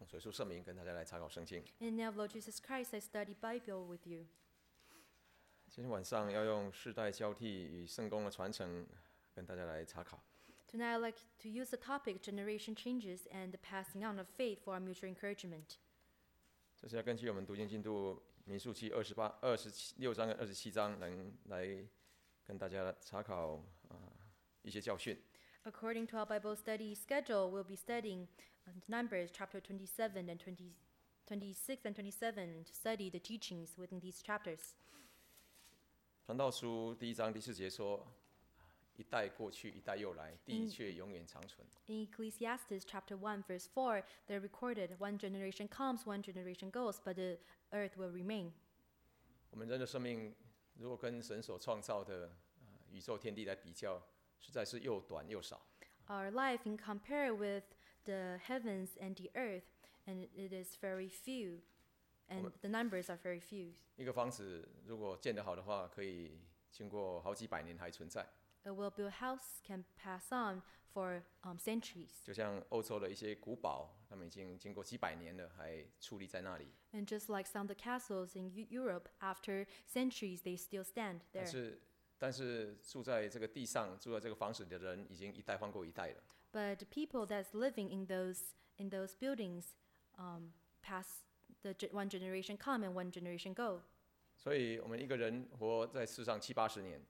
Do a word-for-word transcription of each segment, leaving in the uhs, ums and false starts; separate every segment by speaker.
Speaker 1: 主耶稣圣名跟大家来查考圣经。
Speaker 2: In the name of Lord Jesus Christ, I study Bible with you.
Speaker 1: 今天晚上要用世代交替与圣工的传承跟大家来查考。
Speaker 2: Tonight, I'd like to use the topic generation changes and the passing on of faith for our mutual encouragement.
Speaker 1: 这是要根据我们读经进度民数记二十八、二十六章跟二十七章，能来跟大家查考啊、一些教训。
Speaker 2: According to our Bible study schedule, we'll be studying uh, Numbers chapter twenty-seven and twenty, twenty-six and twenty-seven to study the teachings within these chapters.
Speaker 1: 传道书第一章第四节说：“一代过去，一代又来，地却永远长存。”
Speaker 2: In Ecclesiastes chapter one, verse four, they're recorded, one generation comes, one generation goes, but the earth will remain.
Speaker 1: 我们人的生命如果跟神所创造的、呃、宇宙天地来比较，实在是又短又少。
Speaker 2: Our life in compare with the heavens and the earth, and it is very few, and the numbers are very few.
Speaker 1: 一个房子如果建得好的话，可以经过好几百年还存在。
Speaker 2: A well-built house can pass on for um, centuries.
Speaker 1: 就像欧洲的一些古堡，他们已经经过几百年了，还矗立在那里。
Speaker 2: And just like some of the castles in Eu- Europe, after centuries, they still stand
Speaker 1: 但
Speaker 2: there.
Speaker 1: 是，但是住在这个地上、住在这个房子里的人，已经一代换过一代了。
Speaker 2: But the people that's living in those in those buildings um, pass the ge- one generation come and one generation go.
Speaker 1: 所以，我们一个人活在世上七八十年，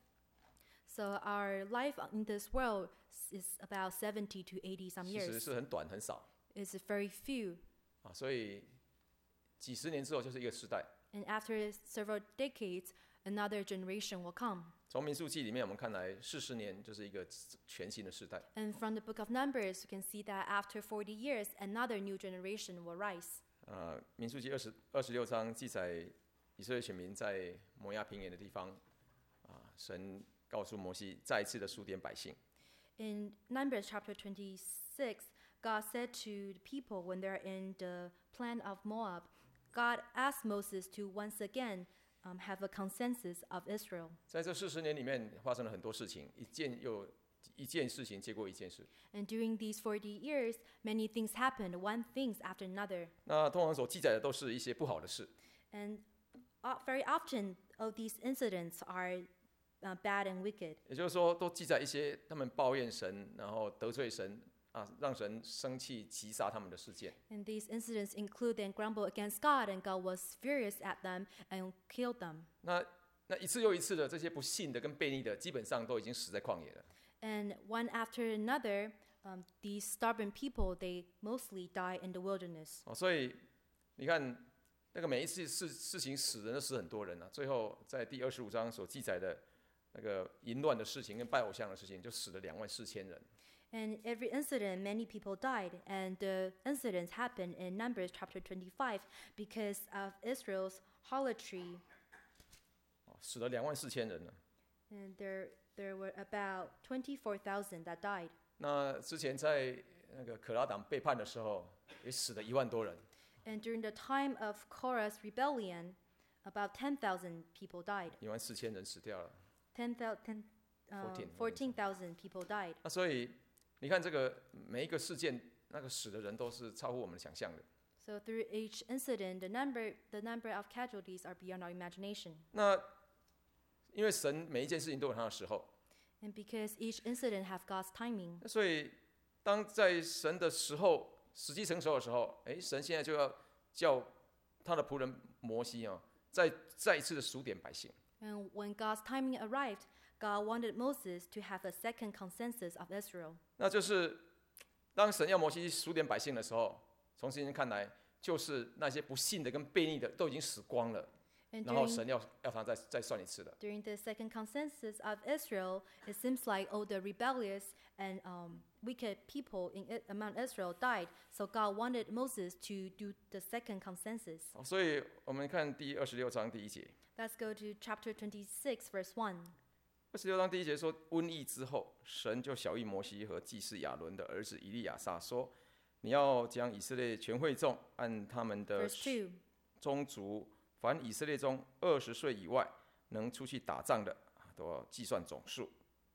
Speaker 2: So our life in this world is about seventy to eighty some
Speaker 1: 其实
Speaker 2: years.
Speaker 1: 是很短很少
Speaker 2: It's very few.
Speaker 1: 啊。所以，几十年之后就是一个时代。
Speaker 2: And after several decades, another generation will come.
Speaker 1: 从民数记里面，我们看来四十年就是一个全新的时代。
Speaker 2: And from the book of Numbers, you can see that after forty years, another new generation will rise.
Speaker 1: 呃，民数记二十二十六章记载以色列选民在摩亚平原的地方，啊，神告诉摩西再一次的数点百姓。
Speaker 2: In Numbers chapter twenty-six, God said to the people when they're in the plain of Moab, God asked Moses to once again um, have a consensus of Israel.
Speaker 1: 在这四十年里面，发生了很多事情，一件又一件事情接过一件事。
Speaker 2: And during these forty years, many things happened, one thing after another.
Speaker 1: 那通常所记载的都是一些不好的事，
Speaker 2: And uh, very often, of these incidents are uh, bad and wicked.
Speaker 1: 也就是说，都记载一些他们抱怨神，然后得罪神啊，让神生气击杀他们的事件。
Speaker 2: And these incidents include them grumble against God, and God was furious at them and killed them.
Speaker 1: 那那一次又一次的这些不信的跟悖逆的，基本上都已经死在旷野了。
Speaker 2: And one after another, um, these stubborn people, they mostly die in the wilderness.
Speaker 1: 哦，所以你看，那个每一次事事情死人都死很多人啊。最后在第二十五章所记载的那个淫乱的事情跟拜偶像的事情，就死了两万四千人。
Speaker 2: And every incident, many people died. And the incidents happened in Numbers chapter twenty-five because of Israel's harlotry.
Speaker 1: 哦，死了两万四千人了。
Speaker 2: And there, there were about twenty-four thousand that died.
Speaker 1: 那之前在那个可拉党背叛的时候，也死了一万多人。
Speaker 2: And during the time of Korah's rebellion, about ten thousand people died.
Speaker 1: 一万四千人死掉了。
Speaker 2: ten thousand, uh,
Speaker 1: Fourteen.
Speaker 2: fourteen thousand people died.
Speaker 1: 那所以你看，这个每一个事件，那个死的人都是超乎我们的想象的。
Speaker 2: So through each incident, the number, the number of casualties are beyond our imagination.
Speaker 1: 那因为神每一件事情都有他的时候，
Speaker 2: And because each incident have God's timing,
Speaker 1: 那所以当在神的时候时机成熟的时候，哎，神现在就要叫他的仆人摩西啊，再再一次的数点百姓。
Speaker 2: and when God's timing arrived, God wanted Moses to have a second consensus of Israel.
Speaker 1: 那就是当神要摩西数点百姓的时候，从圣经看来，就是那些不信的跟悖逆的都已经死光了，
Speaker 2: And
Speaker 1: 然后
Speaker 2: during,
Speaker 1: 神要要他再再算一次的。
Speaker 2: during the second consensus of Israel, it seems like all the rebellious and um, wicked people in it, among Israel died. So God wanted Moses to do the second consensus.
Speaker 1: 哦所以我们看第二十六章第一节，
Speaker 2: Let's go to chapter twenty-six, verse one.
Speaker 1: 二十六章第一节说，瘟疫之后，神就晓谕摩西和祭司亚伦的儿子以利亚撒说：“你要将以色列全会众按他们的
Speaker 2: Verse two.
Speaker 1: 宗族，凡以色列中二十岁以外能出去打仗的，都要计算总数。”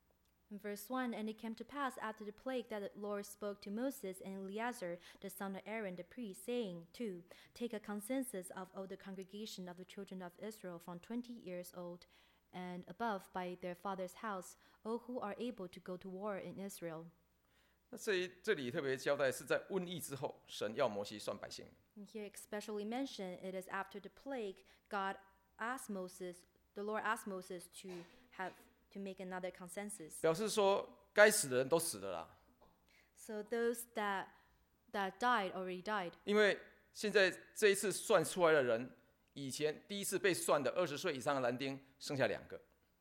Speaker 2: In verse one, and it came to pass after the plague that the Lord spoke to Moses and Eleazar, the son of Aaron the priest, saying, two, take a consensus of all the congregation of the children of Israel from twenty years old and above by their father's house, all who are able to go to war in Israel.
Speaker 1: 那这一这里特别交代是在瘟疫之后，神要摩西算百姓。
Speaker 2: And here especially mentioned, it is after the plague, God asked Moses, the Lord asked Moses to have to make another consensus.
Speaker 1: 表示说该死的人都死了啦，
Speaker 2: So those that that died already died.
Speaker 1: 因为现在这一次算出来的人，以前第一次被算的二十岁以上的男丁剩下两个，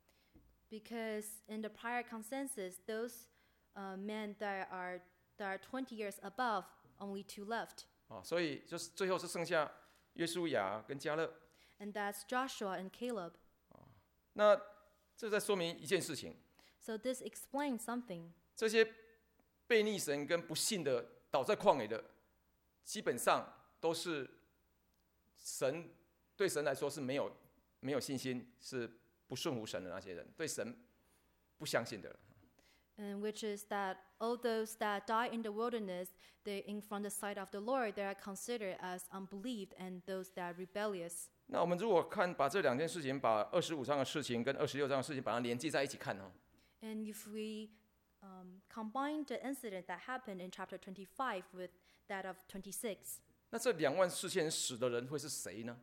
Speaker 2: Because in the prior consensus, those uh, men that are that are twenty years above, only two left.
Speaker 1: 啊，所以就是最后是剩下约书亚跟迦勒。
Speaker 2: And that's Joshua and Caleb.
Speaker 1: 那这在说明一件事情，
Speaker 2: So this explains something.
Speaker 1: 这些悖逆神跟不信的倒在旷野的，基本上都是神对神来说是没有没有信心，是不顺服神的那些人，对神不相信的人。
Speaker 2: And which is that all those that die in the wilderness, they in from the sight of the Lord, they are considered as unbelieved, and those that are rebellious.
Speaker 1: 那我们如果看把这两件事情，把二十五章的事情跟二十六章的事情把它连接在一起看哦，
Speaker 2: And if we um, combine the incident that happened in chapter twenty-five with that of twenty-six,
Speaker 1: 那这两万四千死的人会是谁呢？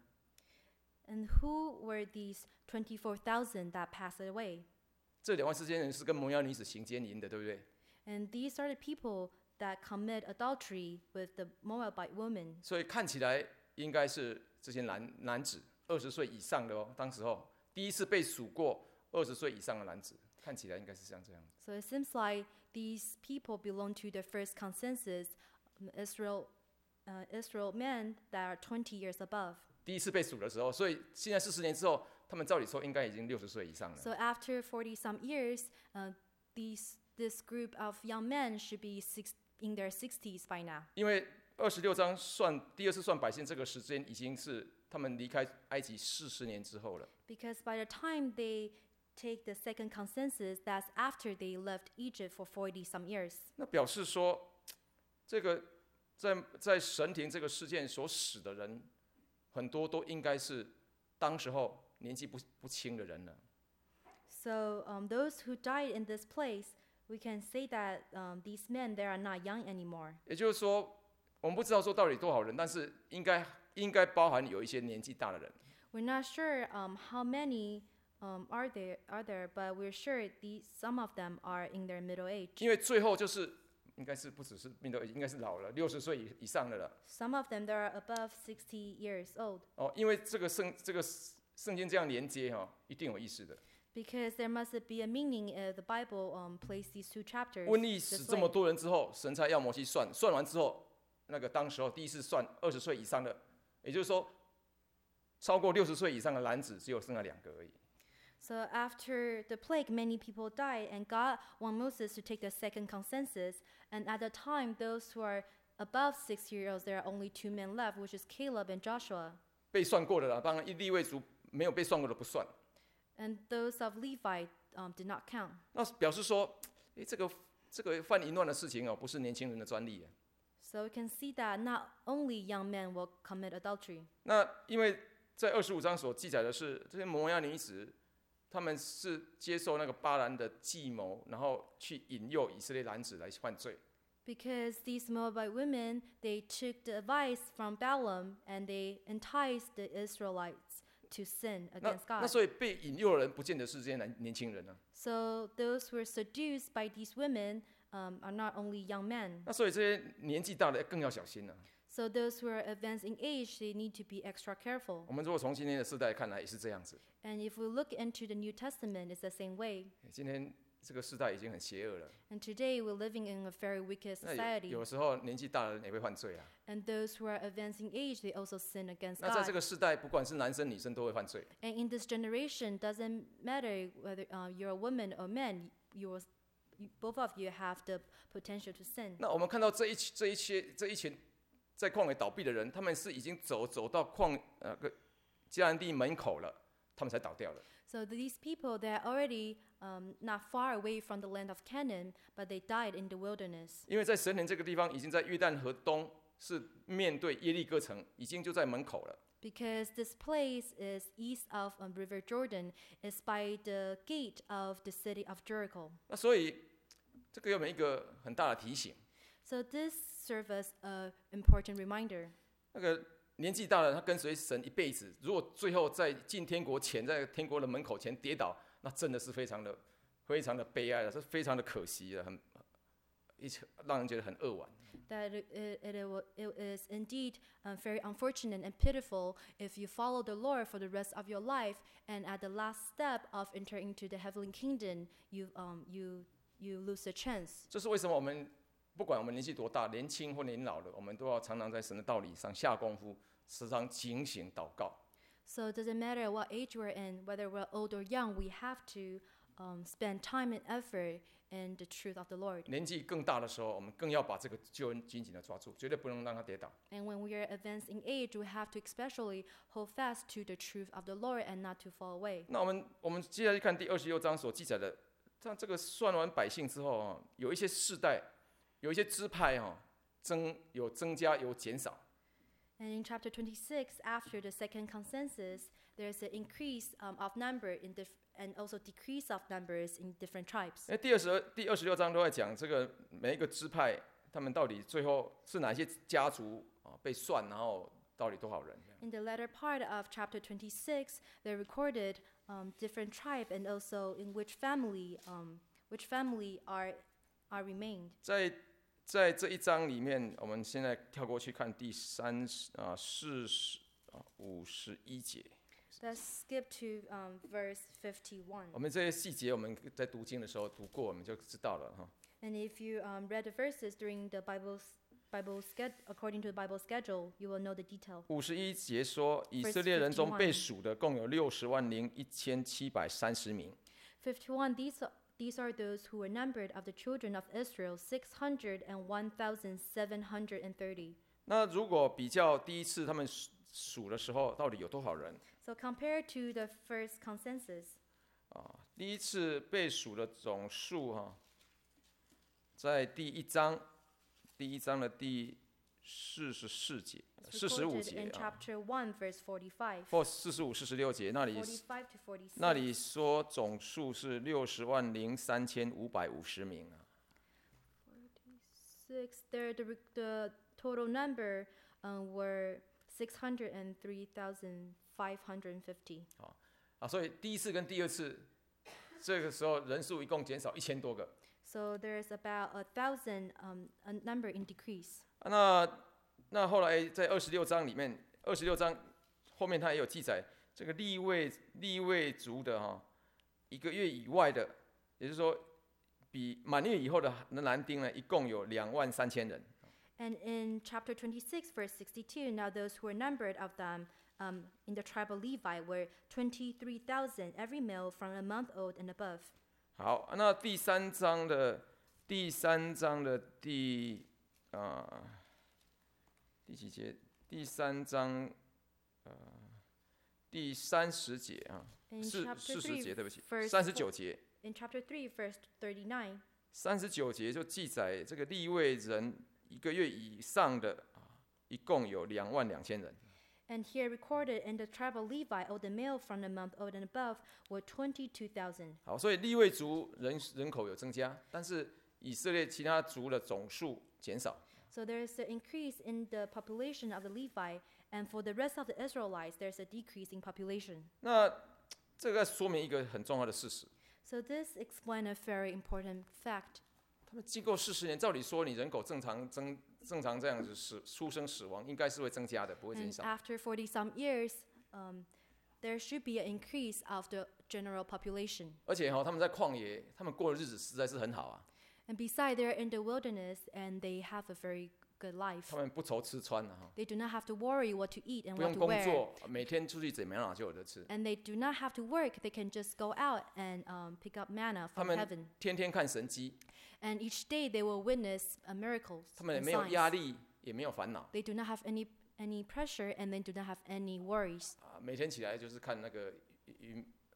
Speaker 2: and who were these twenty-four thousand that passed away?
Speaker 1: 这两万四千人是跟摩押女子行奸淫的，对不对？
Speaker 2: And these are the people that commit adultery with the Moabite woman.
Speaker 1: 所以看起来应该是这些男男子二十岁以上的哦，当时候第一次被数过二十岁以上的男子，看起来应该是像这样。
Speaker 2: So it seems like these people belong to the first consensus, um, Israel, uh, Israel men that are twenty years above.
Speaker 1: 第一次被数的时候，所以现在四十年之后，他们照理说应该已经六十岁以上了。
Speaker 2: So after forty some years, uh, these this group of young men should be six, in their sixties by now.
Speaker 1: 因为二十六章算第二次算百姓这个时间，已经是他们离开埃及四十年之后了。
Speaker 2: Because by the time they take the second consensus, that's after they left Egypt for forty some years.
Speaker 1: 那表示说，这个在在神庭这个事件所死的人，很多都应该是当时候年纪不不轻的人了。
Speaker 2: So um, those who died in this place, we can say that um, these men, they are not young anymore.
Speaker 1: 也就是说，我们不知道说到底多少人，但是应该应该包含有一些年纪大的人。
Speaker 2: We're not sure um, how many um, are there, are there, but we're sure these, some of them are in their middle age.
Speaker 1: 因为最后就是应该是不只是命都应该是老了，六十岁以以上的了。
Speaker 2: Some of them, they are above sixty years old.
Speaker 1: 哦，因为这个圣这个圣经这样连接哈、哦，一定有意思的。
Speaker 2: Because there must be a meaning if the Bible um, placed these two chapters
Speaker 1: 瘟疫死
Speaker 2: this
Speaker 1: 这么
Speaker 2: way.
Speaker 1: 多人之后，神才要摩西算，算完之后，那个当时候第一次算二十岁以上的，也就是说，超过六十岁以上的男子只有剩下两个而已。
Speaker 2: So after the plague, many people died, and God wanted Moses to take the second consensus. And at the time, those who are above six years old, there are only two men left, which is Caleb and Joshua.
Speaker 1: 被算过的啦，当然利未族没有被算过的不算。
Speaker 2: And those of Levi um, did not count.
Speaker 1: 那表示说，诶，这个这个犯淫乱的事情哦，不是年轻人的专利。
Speaker 2: So we can see that not only young men will commit adultery.
Speaker 1: 那因为在二十五章所记载的是，这些摩押女子，他们是接受那个巴兰的计谋，然后去引诱以色列男子来犯罪。
Speaker 2: Because these Moabite women, they took the advice from Balaam and they enticed the Israelites to sin
Speaker 1: 那
Speaker 2: against
Speaker 1: 那
Speaker 2: God.
Speaker 1: 所以被引诱的人，不见得是这些男年轻人啊。
Speaker 2: So those who were seduced by these women um, are not only young men.
Speaker 1: 那所以这些年纪大的更要小心了、啊。
Speaker 2: So those who are advanced in age, they need to be extra careful.
Speaker 1: 我们如果从今天的世代看来，也是这样子。
Speaker 2: And if we look into the New Testament, it's the same way.
Speaker 1: 今天这个世代已经很邪恶了。
Speaker 2: And today we're living in a very wicked
Speaker 1: 那有
Speaker 2: society.
Speaker 1: 有时候年纪大的人也会犯罪啊。
Speaker 2: And those who are advancing age, they also sin against
Speaker 1: 那在这
Speaker 2: God.
Speaker 1: 个世代，不管是男生女生都会犯罪。
Speaker 2: And in this generation, doesn't matter whether uh, you're a woman or man, you will, you, both of you have the potential to sin.
Speaker 1: 那我们看到这一这一些这一群在旷野倒闭的人，他们是已经走走到旷呃个迦南地门口了，他们才倒掉了。
Speaker 2: So these people, they're already um, not far away from the land of Canaan, but they died in the wilderness.
Speaker 1: 因为在神田这个地方，已经在约旦河东，是面对耶利哥城，已经就在门口了。
Speaker 2: Because this place is east of um, River Jordan, is by the gate of the city of Jericho.
Speaker 1: 那所以这个有没有一个很大的提醒？
Speaker 2: So this serves as an important reminder.
Speaker 1: 那个年纪大了，他跟随神一辈子，如果最后在进天国前，在天国的门口前跌倒，那真的是非常的、非常的悲哀了，是非常的可惜了，很一让人觉得很扼腕。
Speaker 2: That it, it, it, it is indeed um, very unfortunate and pitiful if you follow the Lord for the rest of your life, and at the last step of entering into the heavenly kingdom, you um you you lose a chance.
Speaker 1: 这是为什么我们不管我们年纪多大，年轻或年老的，我们都要常常在神的道理上下功夫，时常警醒祷告。
Speaker 2: So it doesn't matter what age we're in, whether we're old or young, we have to um, spend time and effort in the truth of the Lord.
Speaker 1: 年纪更大的时候，我们更要把这个救恩紧紧的抓住，绝对不能让它跌倒。
Speaker 2: And when we are advanced in age, we have to especially hold fast to the truth of the Lord and not to fall away.
Speaker 1: 那我们我们接下来看第二十六章所记载的，像这个算完百姓之后啊，有一些世代，有一些支派哈、啊，增有增加有减少。
Speaker 2: And in chapter twenty-six, after the second consensus, there's an increase um, of number in dif- and also decrease of numbers in different tribes.
Speaker 1: 那第二十第二十六章都在讲这个每一个支派，他们到底最后是哪些家族啊被算，然后到底多少人？
Speaker 2: In the latter part of chapter twenty-six, they recorded um, different tribe and also in which family, um, which family are are remained.
Speaker 1: 在在这一章里面，我们现在跳过去看第三啊四十啊五十一节。
Speaker 2: Let's skip to um, verse fifty-one.
Speaker 1: 我们这些细节，我们在读经的时候读过，我们就知道了哈。
Speaker 2: And if you um, read the verses during the Bible's Bible sched- according to the Bible schedule, you will know the detail.
Speaker 1: 五十一节说，以色列人中被数的共有六十万零一千七百三十名。
Speaker 2: fifty-one, these are, these are those who were numbered of the children of Israel, six hundred one thousand seven hundred thirty.
Speaker 1: 那如果比较第一次他们数数的时候，到底有多少人？
Speaker 2: So compared to the first consensus,
Speaker 1: 啊，第一次被数的总数哈、啊，在第一章，第一章的第四十四节、
Speaker 2: it's
Speaker 1: 四十五
Speaker 2: recorded
Speaker 1: 节
Speaker 2: in
Speaker 1: 啊，
Speaker 2: chapter one, verse forty-five.
Speaker 1: 或四十五、四十六节那里，
Speaker 2: forty-five to forty-six.
Speaker 1: 那里说总数是六十万零三千五百五十名啊。
Speaker 2: Six, there the, the total number um, were six hundred three thousand five hundred fifty.
Speaker 1: 啊，所以第一次跟第二次，这个时候人数一共减少一千多个。
Speaker 2: So there's about a thousand um, a number in decrease.
Speaker 1: 啊、那那后来在二十六章里面，二十六章后面他也有记载，这个利未利未族的哈、哦，一个月以外的，也就是说，比满月以后的男丁呢，一共有两万三千人。
Speaker 2: And in chapter twenty-six, verse sixty-two, now those who were numbered of them um, in the tribe of Levi were twenty-three thousand, every male from a month old and above.
Speaker 1: 好，那第三章的第三章的第啊、呃、第几节？第三章呃第三十节啊，
Speaker 2: In
Speaker 1: 四
Speaker 2: chapter
Speaker 1: 四十
Speaker 2: three,
Speaker 1: 节，对不起，
Speaker 2: verse
Speaker 1: 三十九节。
Speaker 2: in chapter three, verse thirty-nine,
Speaker 1: 三十九节就记载这个利未人一个月以上的啊，一共有两万两千人。
Speaker 2: and here recorded in the tribe of Levi, all the male from a month old and above were twenty-two thousand.
Speaker 1: 好，所以利未族人人口有增加，但是以色列其他族的总数减少。
Speaker 2: So there is an increase in the population of the Levi, and for the rest of the Israelites, there's a decrease in population.
Speaker 1: 那这个说明一个很重要的事实：
Speaker 2: So this explains a very important fact.
Speaker 1: 他们经过四十年，照理说你人口正常增正常这样子死出生死亡，应该是会增加的，不会减
Speaker 2: And
Speaker 1: 少。
Speaker 2: after forty some years, um, there should be an increase of the general population.
Speaker 1: 而且哈、哦，他们在旷野，他们过的日子实在是很好啊，
Speaker 2: And besides, they're in the wilderness and they have a very good life.
Speaker 1: 他们不愁吃穿啊，哈，
Speaker 2: They do not have to worry what to eat and
Speaker 1: 不
Speaker 2: what
Speaker 1: 用
Speaker 2: to
Speaker 1: 工
Speaker 2: wear.
Speaker 1: 作，每天出去怎么样就有得吃。
Speaker 2: And they do not have to work. They can just go out and um, pick up manna
Speaker 1: 他
Speaker 2: from
Speaker 1: 们
Speaker 2: heaven.
Speaker 1: 天天看神迹，
Speaker 2: And each day they will witness uh, miracles
Speaker 1: 他们也
Speaker 2: and
Speaker 1: 没有压
Speaker 2: signs.
Speaker 1: 力，也没有烦恼
Speaker 2: They do not have any any pressure and they do not have any worries.
Speaker 1: 啊，每天起来就是看那个云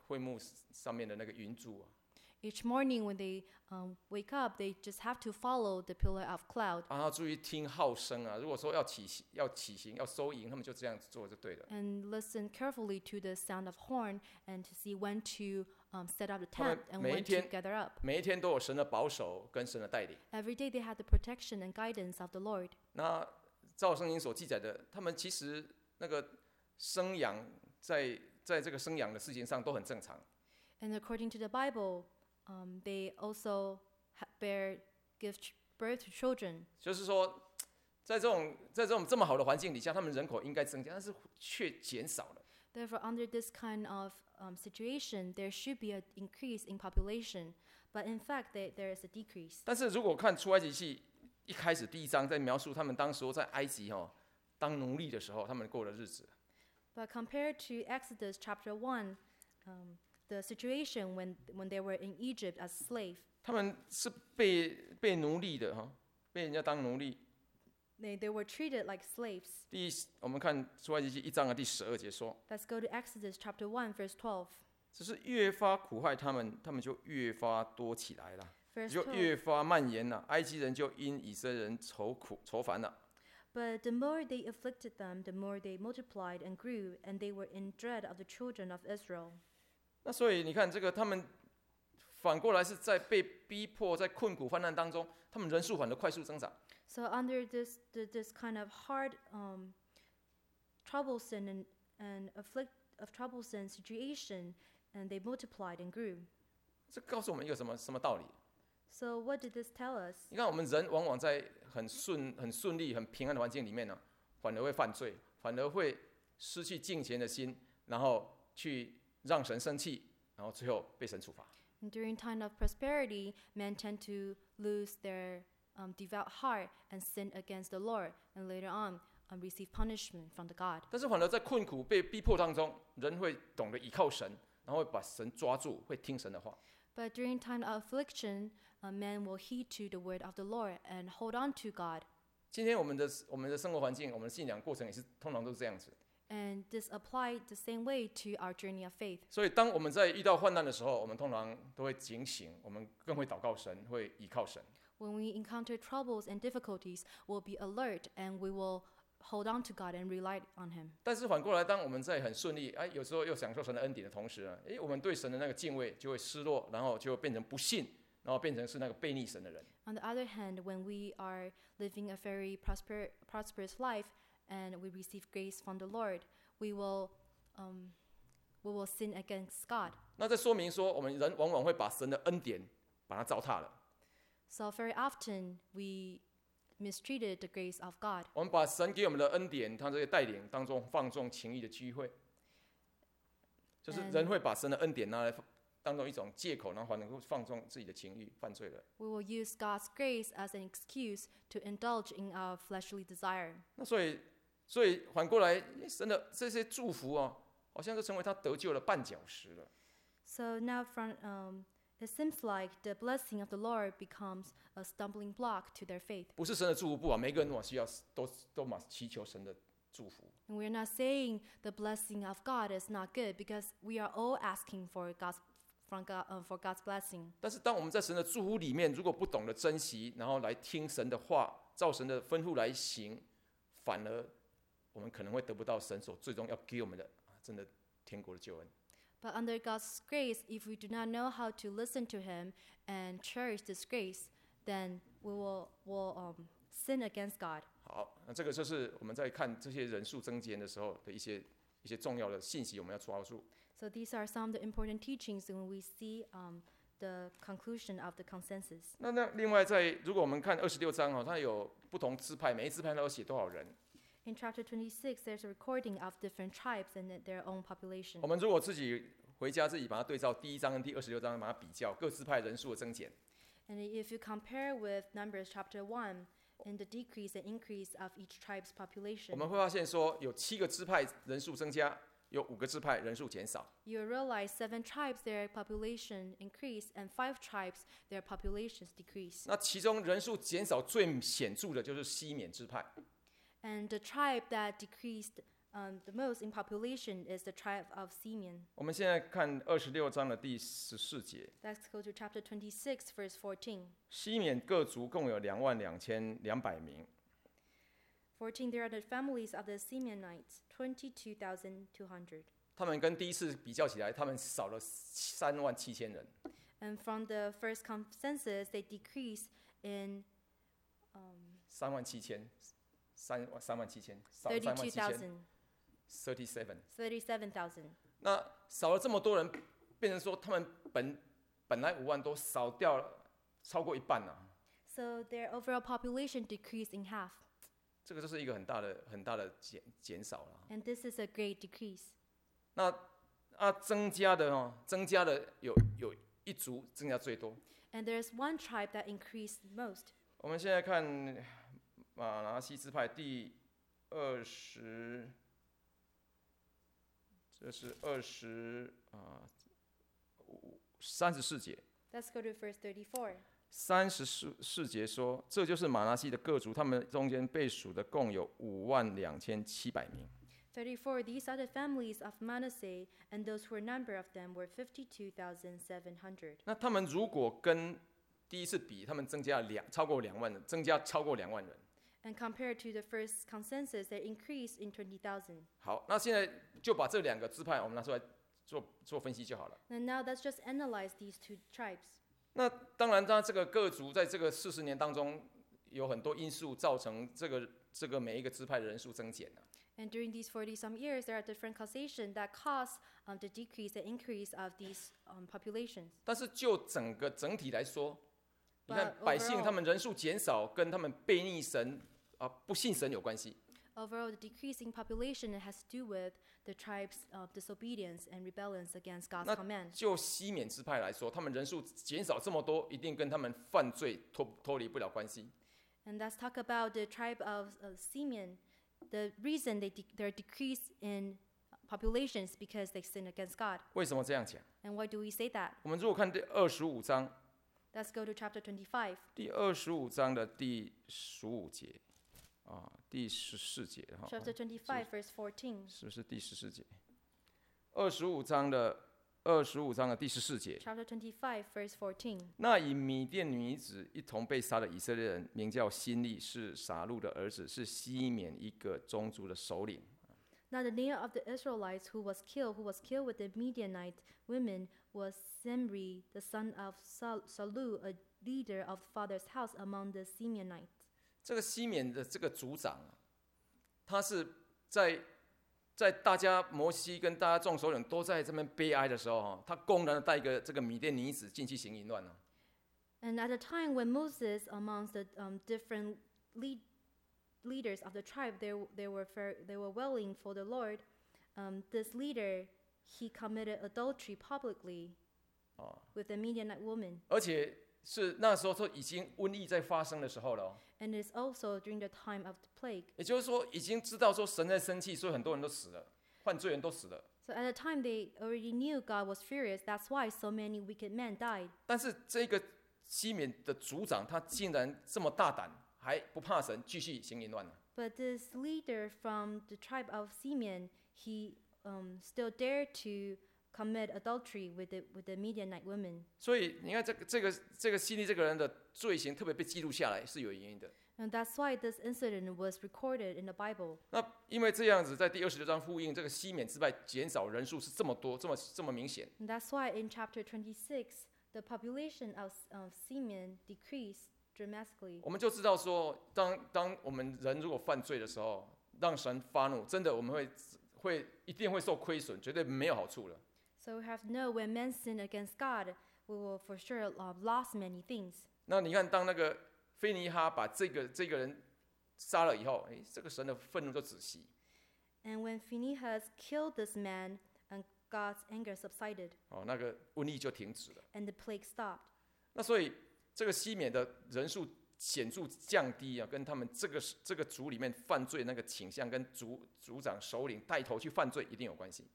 Speaker 1: 会幕上面的那个云柱啊，
Speaker 2: Each morning when they um, wake up, they just have to follow the pillar of cloud
Speaker 1: 啊，要注意听号声啊。如果说要起行要起行要收营，他们就这样子做就对了。
Speaker 2: and listen carefully to the sound of horn and to see when to um, set up the
Speaker 1: 他们
Speaker 2: tent and
Speaker 1: 每一
Speaker 2: when to
Speaker 1: 天
Speaker 2: gather up.
Speaker 1: 每一天都有神的保守跟神的带领。
Speaker 2: Every day they had the protection and guidance of the Lord.
Speaker 1: 那照圣经所记载的，他们其实那个生养在在这个生养的事情上都很正常。
Speaker 2: And according to the Bible, um, they also ha- bear give ch- birth to children.
Speaker 1: 就是说，在这种在这种这么好的环境底下，他们人口应该增加，但是却减少了。
Speaker 2: Therefore, under this kind of um, situation, there should be an increase in population, but in fact, they, there is a decrease.
Speaker 1: 但是如果看出埃及记一开始第一章在描述他们当时候在埃及哦当奴隶的时候，他们过的日子，
Speaker 2: But compared to Exodus chapter one, um, the situation when, when they were in Egypt as slave,
Speaker 1: 他们是被被奴隶的哈，被人家当奴隶。
Speaker 2: they, they were treated like slaves.
Speaker 1: 第一，我们看出埃及记一章的第十二节说，
Speaker 2: Let's go to Exodus chapter one, verse twelve.
Speaker 1: 只是越发苦害他们，他们就越发多起来了，
Speaker 2: Verse
Speaker 1: 就
Speaker 2: twelve.
Speaker 1: 越发蔓延了。埃及人就因以色列人愁苦愁烦了。
Speaker 2: But the more they afflicted them, the more they multiplied and grew, and they were in dread of the children of Israel.
Speaker 1: 那所以你看，这个他们反过来是在被逼迫、在困苦患难当中，他们人数反而快速增长。
Speaker 2: So under this the, this kind of hard, um, troublesome and, and afflict of troublesome situation, and they multiplied and grew.
Speaker 1: 这告诉我们一个什么什么道理？
Speaker 2: So what did this tell us?
Speaker 1: 你看，我们人往往在很顺、很顺利、很平安的环境里面呢，反而会犯罪，反而会失去敬虔的心，然后去让神生气，然后最后被神处罚。
Speaker 2: And during time of prosperity, men tend to lose their um, devout heart and sin against the Lord, and later on um, receive punishment from the God.
Speaker 1: 但是反而在困苦、被逼迫当中，人会懂得倚靠神，然后会把神抓住，会听神的话。
Speaker 2: But during time of affliction, uh, men will heed to the word of the Lord and hold on to God.
Speaker 1: 今天我们的我们的生活环境，我们的信仰过程也是通常都是这样子。
Speaker 2: And this applied the same way to our journey of faith.
Speaker 1: 所以，当我们在遇到患难的时候，我们通常都会警醒，我们更会祷告神，会倚靠神。
Speaker 2: When we encounter troubles and difficulties, we'll be alert and we will hold on to God and rely on Him.
Speaker 1: 但是反过来，当我们在很顺利，哎，有时候又享受神的恩典的同时啊，哎，我们对神的那个敬畏就会失落，然后就变成不信，然后变成是那个背逆神的人。
Speaker 2: On the other hand, when we are living a very prosper, prosperous life and we receive grace from the Lord, we will, um, we will sin against God.
Speaker 1: 那这说明说，我们人往往会把神的恩典把它糟蹋了。
Speaker 2: So very often we mistreated the grace of God.
Speaker 1: 我们把神给我们的恩典，他这些带领当中放纵情欲的机会，就是人会把神的恩典拿来当做一种借口，然后反而会放纵自己的情欲，犯罪了。
Speaker 2: We will use God's grace as an excuse to indulge in our fleshly desire.
Speaker 1: 那所以，所以反过来，神的这些祝福啊，好像就成为他得救的绊脚石了。
Speaker 2: So now from, um, it seems like the blessing of the Lord becomes a stumbling block to their faith.
Speaker 1: 不是神的祝福不好，每个人都需要都都嘛祈求神的祝福。
Speaker 2: And we're not saying the blessing of God is not good because we are all asking for God's from God, uh, for God's blessing.
Speaker 1: 但是当我们在神的祝福里面，如果不懂得珍惜，然后来听神的话，照神的吩咐来行，反而我们可能会得不到神所最终要给我们的啊真的天国的救恩。
Speaker 2: But under God's grace, if we do not know how to listen to Him and cherish this grace, then we will, will um, sin against God.
Speaker 1: 好，那这个就是我们在看这些人数增减的时候的一些一些重要的信息，我们要抓住。
Speaker 2: So these are some of the important teachings when we see um, the conclusion of the consensus.
Speaker 1: 那那另外在如果我们看二十六章哦，它有不同支派，每一支派都有写多少人。
Speaker 2: In chapter twenty-six, there's a recording of different tribes and their own population.
Speaker 1: 我们如果自己回家自己把它对照第一章跟第二十六章，把它比较各支派人数的增减。
Speaker 2: And if you compare with Numbers chapter one, in the decrease and increase of each tribe's
Speaker 1: 我
Speaker 2: population,
Speaker 1: 们会发现说，有七个支派人数增加，有五个支派人数减少。
Speaker 2: you realize seven tribes, their population increased, and five tribes, their populations decreased.
Speaker 1: 那其中人数减少最显著的就是西缅支派。
Speaker 2: And the tribe that decreased um, the most in population is the tribe of Simeon.
Speaker 1: 我们现在看二十六章的第十四节，
Speaker 2: Let's go to chapter twenty-six, verse fourteen.
Speaker 1: 西缅各族共有两万两千两百名。
Speaker 2: fourteen, there are the families of the Simeonites, twenty-two thousand two hundred.
Speaker 1: 他们跟第一次比较起来，他们少了三万七千人。
Speaker 2: And from the first consensus, they decreased in um,
Speaker 1: 三万七千，三万三万七千，少了三万七千 ，thirty seven。
Speaker 2: thirty-seven thousand.
Speaker 1: 那少了这么多人，变成说他们本本来五万多，少掉了超过一半啊。
Speaker 2: So their overall population decreased in half.
Speaker 1: 这个就是一个很大的很大的减减少了。
Speaker 2: And this is a great decrease.
Speaker 1: 那啊增加的哦，增加的有有一族增加最多。
Speaker 2: And there's one tribe that increased most.
Speaker 1: 我们现在看马拿西支派第二十，这是二十啊三十四节。
Speaker 2: Let's go to verse thirty-four.
Speaker 1: 三十四节说，这就是马拿西的各族，他们中间被数的共有五万两千七百名。
Speaker 2: thirty-four, these are the families of Manasseh, and those who were number of them were fifty-two thousand seven hundred.
Speaker 1: 那他们如果跟第一次比，他们增加两超过两万人，增加超过两万人。
Speaker 2: And compared to the first consensus, they increased in twenty thousand.
Speaker 1: 好，那现在就把这两个支派我们拿出来做做分析就好了。
Speaker 2: And now let's just analyze these two tribes.
Speaker 1: 那当然，它这个各族在这个四十年当中，有很多因素造成这个这个每一个支派的人数增减了。
Speaker 2: And during these forty-some years, there are different causations that cause um, the decrease, the increase of these um, populations.
Speaker 1: 但是就整个整体来说，你看
Speaker 2: But
Speaker 1: 百姓
Speaker 2: overall-
Speaker 1: 他们人数减少，跟他们背逆神啊不信神有关系。
Speaker 2: Overall, the decreasing population has to do with the tribe's uh, disobedience and rebellions against God's
Speaker 1: 那
Speaker 2: command.
Speaker 1: 就西缅支派来说，他们人数减少这么多，一定跟他们犯罪脱脱离不了关系。
Speaker 2: And let's talk about the tribe of uh, Simeon. The reason they de- they're decreased in populations because they sin against God.
Speaker 1: 为什么这样讲？
Speaker 2: And why do we say that?
Speaker 1: 我们如果看第二十五章，
Speaker 2: Let's go to chapter twenty-five.
Speaker 1: 第二十五章的第十五节啊，第十四节哈，
Speaker 2: Chapter twenty-five, verse fourteen.
Speaker 1: 是不是第十四节？二十五章的二十五章的第十四节。
Speaker 2: Chapter twenty-five, verse fourteen.
Speaker 1: 那以米甸女子一同被杀的以色列人，名叫辛利，是撒路的儿子，是西缅一个宗族的首领。
Speaker 2: Now the name of the Israelites who was killed, who was killed with the Midianite women, was Zimri, the son of Sal- Salu, a leader of the father's house among the Simeonites.
Speaker 1: 这个西缅的这个族长啊，他是在在大家摩西跟大家众首领都在这边悲哀的时候哈，他公然的带一个这个米甸女子进去行淫乱啊。
Speaker 2: And at the time when Moses, amongst the um, different lead, leaders of the tribe, they, they, were fair, they were wailing for the Lord, um, this leader, he committed adultery publicly with a Midianite woman.
Speaker 1: 而且是那时候都已经瘟疫在发生的时候了、哦，
Speaker 2: And it's also during the time of the plague.
Speaker 1: 也就是说已经知道说神在生气，所以很多人都死了，犯罪人都死了。
Speaker 2: So at the time they already knew God was furious. That's why so many wicked men died.
Speaker 1: 但是这个西缅的族长他竟然这么大胆，还不怕神，继续行淫乱呢、
Speaker 2: But this leader from the tribe of Simeon, he um, still dared to commit adultery with the, with the Midianite women.
Speaker 1: 所以你看这个这个这个西利这个人的罪行特别被记录下来是有原因的。
Speaker 2: And that's why this incident was recorded in the Bible.
Speaker 1: 那因为这样子，在第二十六章呼应这个西缅支派减少人数是这么多，这么这么明显。
Speaker 2: And that's why in chapter twenty-six, the population of, of Simeon decreased dramatically.
Speaker 1: 我们就知道说，当当我们人如果犯罪的时候，让神发怒，真的我们会会一定会受亏损，绝对没有好处了。
Speaker 2: So we have to know when men sin against God, we will for sure uh, lost many things.
Speaker 1: 那你看，当那个菲尼哈把这个这个人杀了以后，哎，这个神的愤怒就止息。
Speaker 2: And when Phinehas killed this man, and God's anger subsided,
Speaker 1: 哦，那个瘟疫就停止了。
Speaker 2: and the plague stopped.
Speaker 1: 那所以这个西缅的人数显著降低啊，跟他们这个这个族里面犯罪那个倾向，跟族族长首领带头去犯罪一定有关系。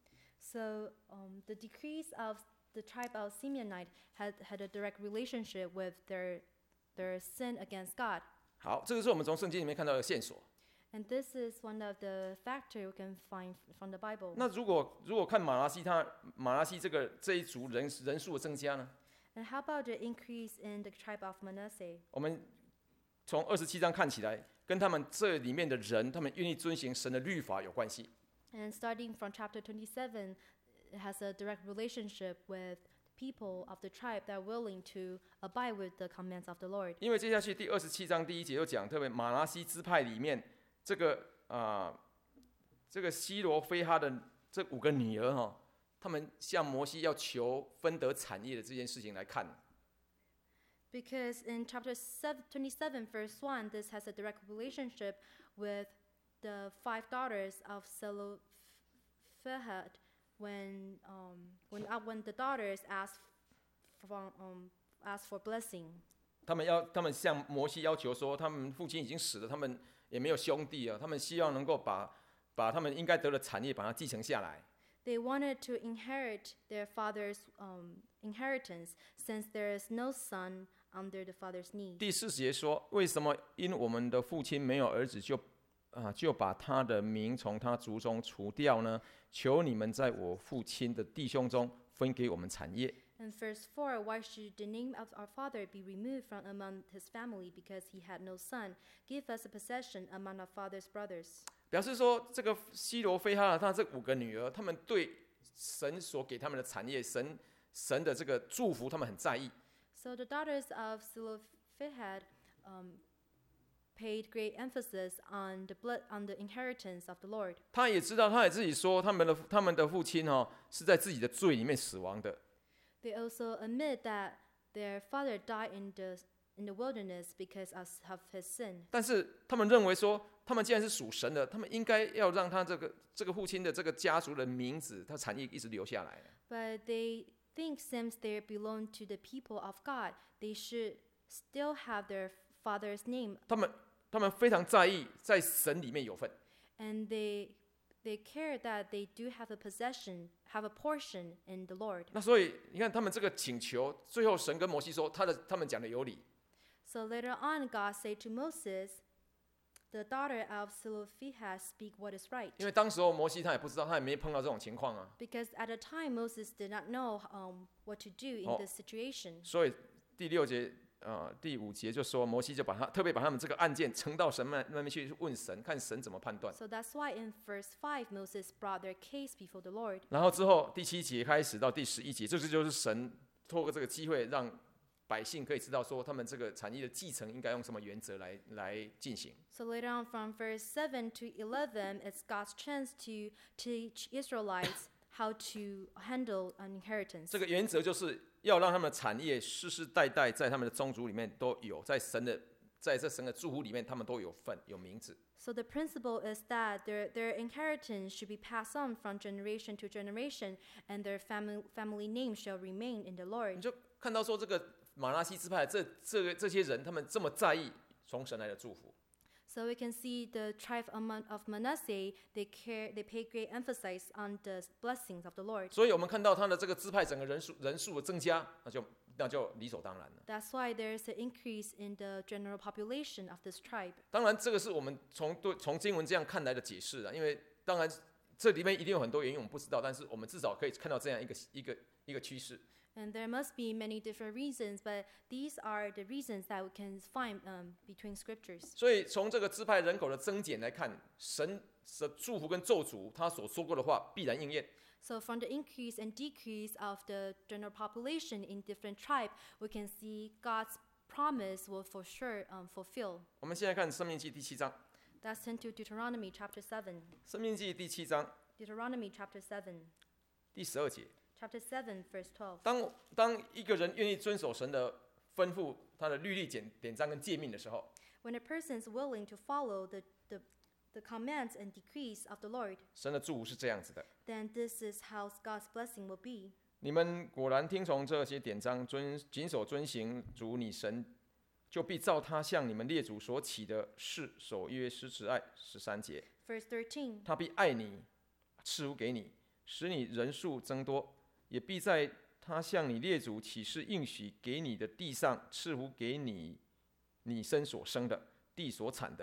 Speaker 2: So um, the decrease of the tribe of Simeonite had, had a direct relationship with their, their sin against God.
Speaker 1: 好，这个是我们从圣经里面看到的线索。
Speaker 2: And this is one of the factors we can find from the Bible.
Speaker 1: 那如果如果看马拉西他马拉西这个这一族人人数的增加呢？
Speaker 2: And how about the increase in the tribe of Manasseh?
Speaker 1: 我们从二十七章看起来，跟他们这里面的人，他们愿意遵行神的律法有关系。
Speaker 2: And starting from chapter twenty-seven, it has a direct relationship with people of the tribe that are willing to abide with the commands of the Lord.
Speaker 1: 因为接下去第二十七章第一节又讲，特别马拉西支派里面这个啊、呃，这个西罗非哈的这五个女儿哈，他们向摩西要求分得产业的这件事情来看。
Speaker 2: Because in chapter twenty-seven, verse one, this has a direct relationship with the five daughters of Zelophehad when um, when, uh, when the daughters asked for, um, asked for blessing.
Speaker 1: 他们要，他们向摩西要求说，他们父亲已经死了，他们也没有兄弟啊，他们希望能够把把他们应该得的产业把它继承下来。
Speaker 2: They wanted to inherit their father's um, inheritance since there is no son under the father's knee.
Speaker 1: 第四节说，为什么因我们的父亲没有儿子就，啊就把他的名从他族中除掉呢？求你们在我父亲的弟兄中分给我们产业。
Speaker 2: In verse four, why should the name of our father be removed from among his family because he had no son? Give us a possession among our father's brothers.
Speaker 1: 表示说，这个西罗非哈他这五个女儿，他们对神所给他们的产业，神神的这个祝福，他们很在意。
Speaker 2: So the daughters of Zelophehad um, paid great emphasis on the blood, on the inheritance of the Lord.
Speaker 1: 他也知道，他也自己说，他们的他们的父亲哦是在自己的罪里面死亡的。
Speaker 2: They also admit that their father died in the in the wilderness because of, of his sin.
Speaker 1: 但是他们认为说，他们既然是属神的，他们应该要让他这个这个父亲的这个家族的名字，他产业一直留下来。
Speaker 2: But they think since they belong to the people of God, they should still have their father's name.
Speaker 1: 他们他们非常在意在神里面有份。
Speaker 2: And they they care that they do have a possession, have a portion in the Lord.
Speaker 1: 那所以你看，他们这个请求，最后神跟摩西说，他的他们讲的有理。
Speaker 2: So later on, God said to Moses, the daughter of Zelophehad speak what is right.
Speaker 1: 因为当时候摩西他也不知道，他也没碰到这种情况啊。
Speaker 2: Because at the time, Moses did not know um, what to do in
Speaker 1: Oh.
Speaker 2: this situation.
Speaker 1: 所以第六节呃第五节就说，摩西就把他特别把他们这个案件呈到神那那边去问神，看神怎么判断。
Speaker 2: So that's why in verse five, Moses brought their case before the Lord.
Speaker 1: 然后之后第七节开始到第十一节，这是就是神透过这个机会让百姓可以知道说，他们这个产业的继承应该用什么原则来来进行。
Speaker 2: So later on, from verse seven to eleven, it's God's chance to teach Israelites how to handle an inheritance.
Speaker 1: 这个原则就是要让他们的产业世世代代在他们的宗族里面都有，在神的在这神的祝福里面，他们都有份有名字。
Speaker 2: So the principle is that their, their inheritance should be passed on from generation to generation, and their family, family name shall remain in the
Speaker 1: 你
Speaker 2: Lord.
Speaker 1: 就看到说，这个马拉西支派这这个这些人，他们这么在意从神来的祝福。
Speaker 2: So we can see the tribe of Manasseh, they care, they pay great emphasis on the blessings of the Lord.
Speaker 1: 所以我们看到他的这个支派整个人数人数的增加，那就那就理所当然了。
Speaker 2: That's why there's an increase in the general population of this tribe.
Speaker 1: 当然，这个是我们从对从经文这样看来的解释啊，因为当然这里面一定有很多原因我们不知道，但是我们至少可以看到这样一个一个一个趋势。
Speaker 2: And there must be many different reasons, but these are the reasons that we can find um, between scriptures.
Speaker 1: 所以从这个支派人口的增减来看，神的祝福跟咒诅，他所说过的话必然应验。
Speaker 2: So from the increase and decrease of the general population in different tribe, we can see God's promise will for sure um, fulfill.
Speaker 1: 我们现在看《生命记》第七章，《
Speaker 2: Let's turn to Deuteronomy chapter seven.
Speaker 1: 生命记》第七章
Speaker 2: Deuteronomy chapter seven.
Speaker 1: 第十二节。
Speaker 2: Chapter seven, verse twelve.
Speaker 1: 当当一个人愿意遵守神的吩咐，他的律例典典章跟诫命的时候，
Speaker 2: When a person is willing to follow the, the, the commands and decrees of the Lord,
Speaker 1: 神的祝福是这样子的：
Speaker 2: then this is how God's blessing will be.
Speaker 1: 你们果然听从这些典章，遵谨守遵行主你神，就必照他向你们列祖所起的誓守约施慈爱。十三节，
Speaker 2: Verse thirteen.
Speaker 1: 他必爱你，赐福给你，使你人数增多。 也必在他向你列祖起誓应许给你的地上赐福给你，你身所生的，地所产的，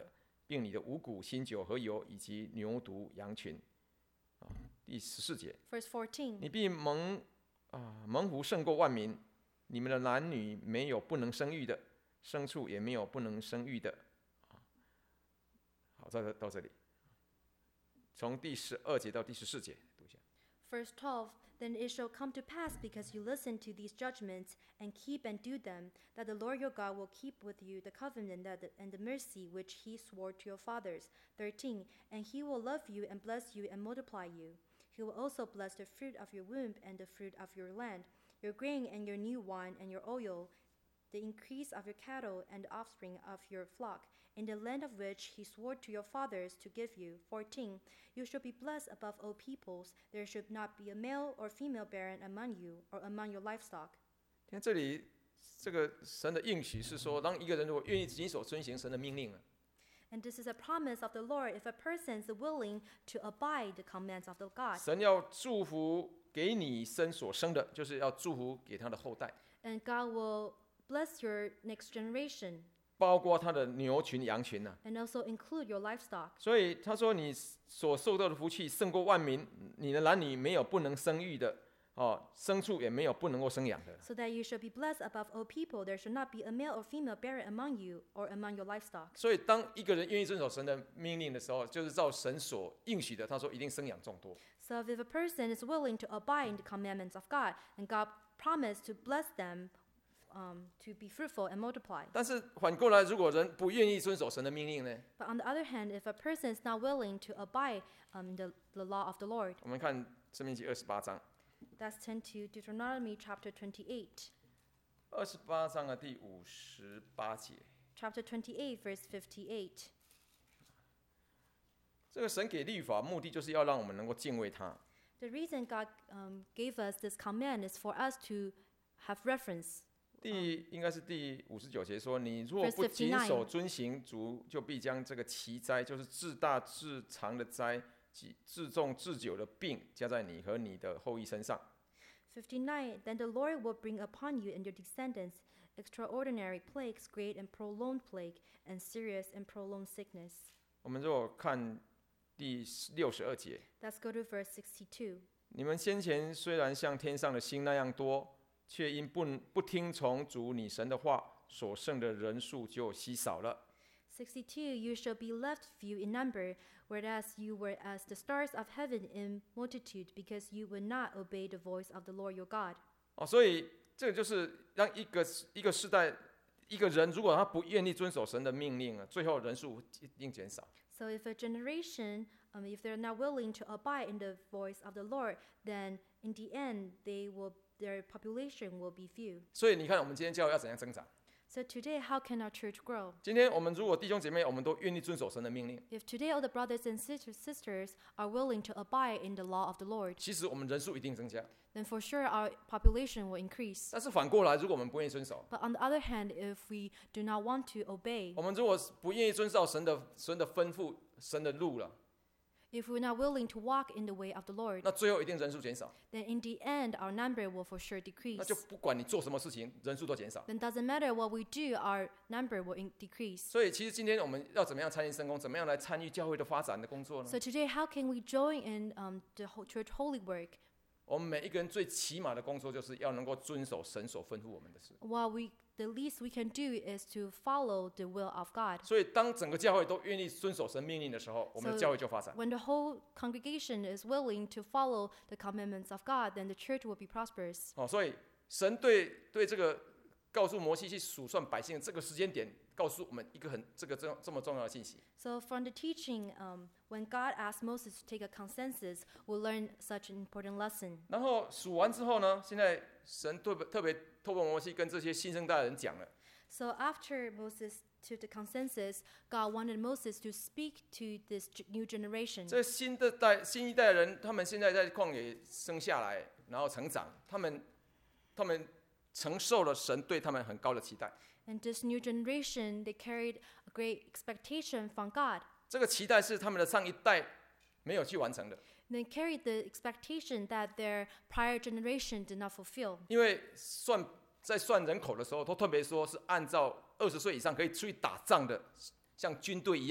Speaker 1: 并你的五谷、新酒和油，以及牛犊、羊群。啊，第十四节，
Speaker 2: Verse fourteen.
Speaker 1: 你必蒙啊蒙福胜过万民，你们的男女没有不能生育的，牲畜也没有不能生育的。啊，好，到这到这里，从第十二节到第十四节读一下。
Speaker 2: Verse twelve. Then it shall come to pass, because you listen to these judgments and keep and do them, that the Lord your God will keep with you the covenant that the, and the mercy which he swore to your fathers. thirteen. And he will love you and bless you and multiply you. He will also bless the fruit of your womb and the fruit of your land, your grain and your new wine and your oil, the increase of your cattle and the offspring of your flock, in the land of which he swore to your fathers to give you. fourteen. You shall be blessed above all peoples. There should not be a male or female barren among you or among your livestock.
Speaker 1: 看这里，这个神的应许是说，当一个人如果愿意谨守遵行神的命令了，
Speaker 2: And this is a promise of the Lord if a person is willing to abide the commands of the God.
Speaker 1: 神要祝福给你生所生的，就是要祝福给他的后代，
Speaker 2: And God will bless your next generation
Speaker 1: 包括他的牛群、羊群呐、啊。
Speaker 2: and also include your livestock.
Speaker 1: 所以他说，你所受到的福气胜过万民，你的男女没有不能生育的，哦，牲畜也没有不能够生养的。
Speaker 2: So that you shall be blessed above all people. There shall not be a male or female barren among you or among your livestock.
Speaker 1: 所以，当一个人愿意遵守神的命令的时候，就是照神所应许的，他说一定生养众多。
Speaker 2: So if a person is willing to abide in the commandments of God, and God promised to bless them um, to be fruitful and multiply.
Speaker 1: 但是反过来，如果人不愿意遵守神的命令呢？
Speaker 2: But on the other hand, if a person is not willing to abide um, the, the law of the Lord,
Speaker 1: 我们看申命记二十八章，
Speaker 2: let's turn to Deuteronomy chapter twenty-eight.
Speaker 1: 二十八章的第五十八节，
Speaker 2: Chapter twenty-eight, verse fifty-eight.
Speaker 1: 这个神给律法目的就是要让我们能够敬畏他。
Speaker 2: The reason God um, gave us this command is for us to have reference.
Speaker 1: 第应该是第五十九节说：“你若
Speaker 2: Verse
Speaker 1: 不谨
Speaker 2: fifty-nine.
Speaker 1: 守遵行，主就必将这个奇灾，就是至大至长的灾，及至重至久的病，加在你和你的后裔身上。”
Speaker 2: fifty-nine. Then the Lord will bring upon you and your descendants extraordinary plagues, great and prolonged plague, and serious and prolonged sickness.
Speaker 1: 我们如果看第六十二节，
Speaker 2: Let's go to verse sixty-two.
Speaker 1: 你们先前虽然像天上的星那样多，却因不不听从主你神的话，所剩的人数就稀少了。
Speaker 2: sixty-two. You shall be left few in number, whereas you were as the stars of heaven in multitude, because you would not obey the voice of the Lord your God.
Speaker 1: 哦，所以这个就是让一个一个世代一个人，如果他不愿意遵守神的命令啊，最后人数一定减少。
Speaker 2: So if a generation, um, if they're not willing to abide in the voice of the Lord, then in the end, they will their population will be few.
Speaker 1: 所以你看，我们今天教会要怎样增长？
Speaker 2: So today, how can our church grow?
Speaker 1: 今天我们如果弟兄姐妹，我们都愿意遵守神的命令，
Speaker 2: If today all the brothers and sisters, sisters are willing to abide in the law of the Lord,
Speaker 1: 其实我们人数一定增加。
Speaker 2: then for sure our population will increase.
Speaker 1: 但是反过来，如果我们不愿意遵守，
Speaker 2: But on the other hand, if we do not want to obey,
Speaker 1: 我们如果不愿意遵守神的神的吩咐、神的路了，
Speaker 2: if we're not willing to walk in the way of the Lord,
Speaker 1: 那最后一定人数减少。
Speaker 2: then in the end our number will for sure decrease.
Speaker 1: 那就不管你做什么事情，人数都减少。
Speaker 2: Then doesn't matter what we do, our number will in- decrease.
Speaker 1: 所以其实今天我们要怎么样参与圣工，怎么样来参与教会的发展的工作呢？
Speaker 2: So today, how can we join in um, the whole church holy work?
Speaker 1: 我们每一个人最起码的工作，就是要能够遵守神所吩咐我们的事。
Speaker 2: What we the least we can do is to follow the will of God.
Speaker 1: 所以当整个教会都愿意遵守神命令的时候，我们的
Speaker 2: So
Speaker 1: 教会就发展。
Speaker 2: when the whole congregation is willing to follow the commandments of God, then the church will be prosperous.
Speaker 1: 哦，所以神对对这个告诉摩西去数算百姓的这个时间点，告诉我们一个很这个这这么重要的信息。
Speaker 2: So from the teaching, um, when God asked Moses to take a consensus, we'll learn such an important lesson.
Speaker 1: 然后数完之后呢，现在神特别特别透过摩西跟这些新生代的人讲了。
Speaker 2: So after Moses took the consensus, God wanted Moses to speak to this g- new generation.
Speaker 1: 这新的代新一代的人，他们现在在旷野生下来，然后成长，他们他们承受了神对他们很高的期待。
Speaker 2: And this new generation, they carried a great expectation from God.
Speaker 1: 这个期待是他们的上一代没有去完成的，
Speaker 2: They carried the expectation that their prior generation did not fulfill.
Speaker 1: 因为算在算人口的时候，都特别说是按照二十岁以上可以出去打仗的，像军队一样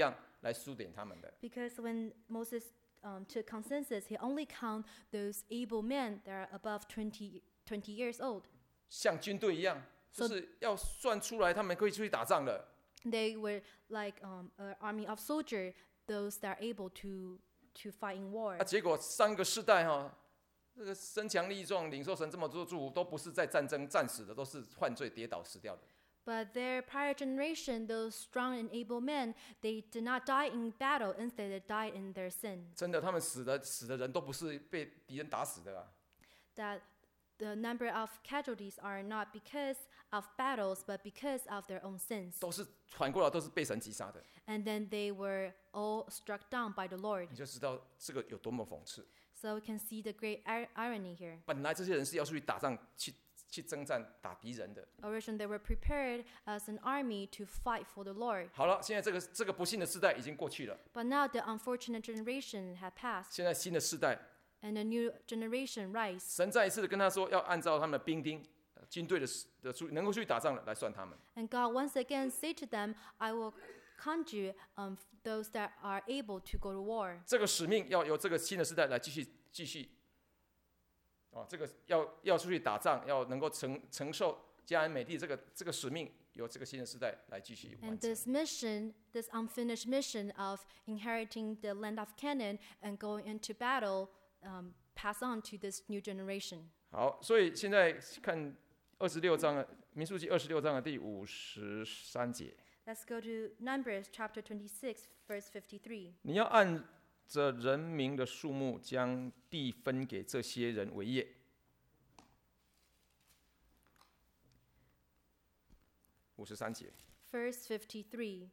Speaker 1: 来数点他们的。
Speaker 2: Because when Moses um, took consensus, he only count those able men that are above twenty, twenty years old.
Speaker 1: 像军队一样，就
Speaker 2: So-
Speaker 1: 是要算出来他们可以出去打仗的。
Speaker 2: They were like um, an army of soldiers, those that are able to, to fight in war.
Speaker 1: 啊，结果三个世代哈、这个身强力壮、领受神这么多祝福，都不是在战争战死的，都是犯罪跌倒死掉的。
Speaker 2: But their prior generation, those strong and able men, they did not die in battle. Instead, they died in their sin.
Speaker 1: 真的，他们死的死的人都不是被敌人打死的啊，
Speaker 2: That the number of casualties are not because of battles, but because of their own sins.
Speaker 1: 都是反过来都是被神击杀的。
Speaker 2: And then they were all struck down by the Lord.
Speaker 1: 你就知道这个有多么讽刺。
Speaker 2: So we can see the great ir- irony here.
Speaker 1: 本来这些人是要出去打仗、去去征战、打敌人的。
Speaker 2: Originally, they were prepared as an army to fight for the Lord.
Speaker 1: 好了，现在这个这个不幸的世代已经过去了，
Speaker 2: But now the unfortunate generation had passed,
Speaker 1: 现在新的世代，
Speaker 2: and a new generation rise.
Speaker 1: 神再一次的跟他说，要按照他们的兵丁、呃军队的的出能够去打仗的来算他们。
Speaker 2: And God once again said to them, I will count you um, those that are able to go to war.
Speaker 1: 这个使命要由这个新的世代来继续继续。哦，这个要要出去打仗，要能够承承受迦南美地这个这个使命，由这个新的世代来继续完
Speaker 2: And
Speaker 1: 成。
Speaker 2: this mission, this unfinished mission of inheriting the land of Canaan and going into battle, um, pass on to this new generation.
Speaker 1: 好，所以现在看二十六章的民数记二十六章的第五十三节，
Speaker 2: Let's go to Numbers chapter twenty-six, verse fifty-three.
Speaker 1: 你要按着人民的数目将地分给这些人为业。五十三节，
Speaker 2: Verse fifty-three.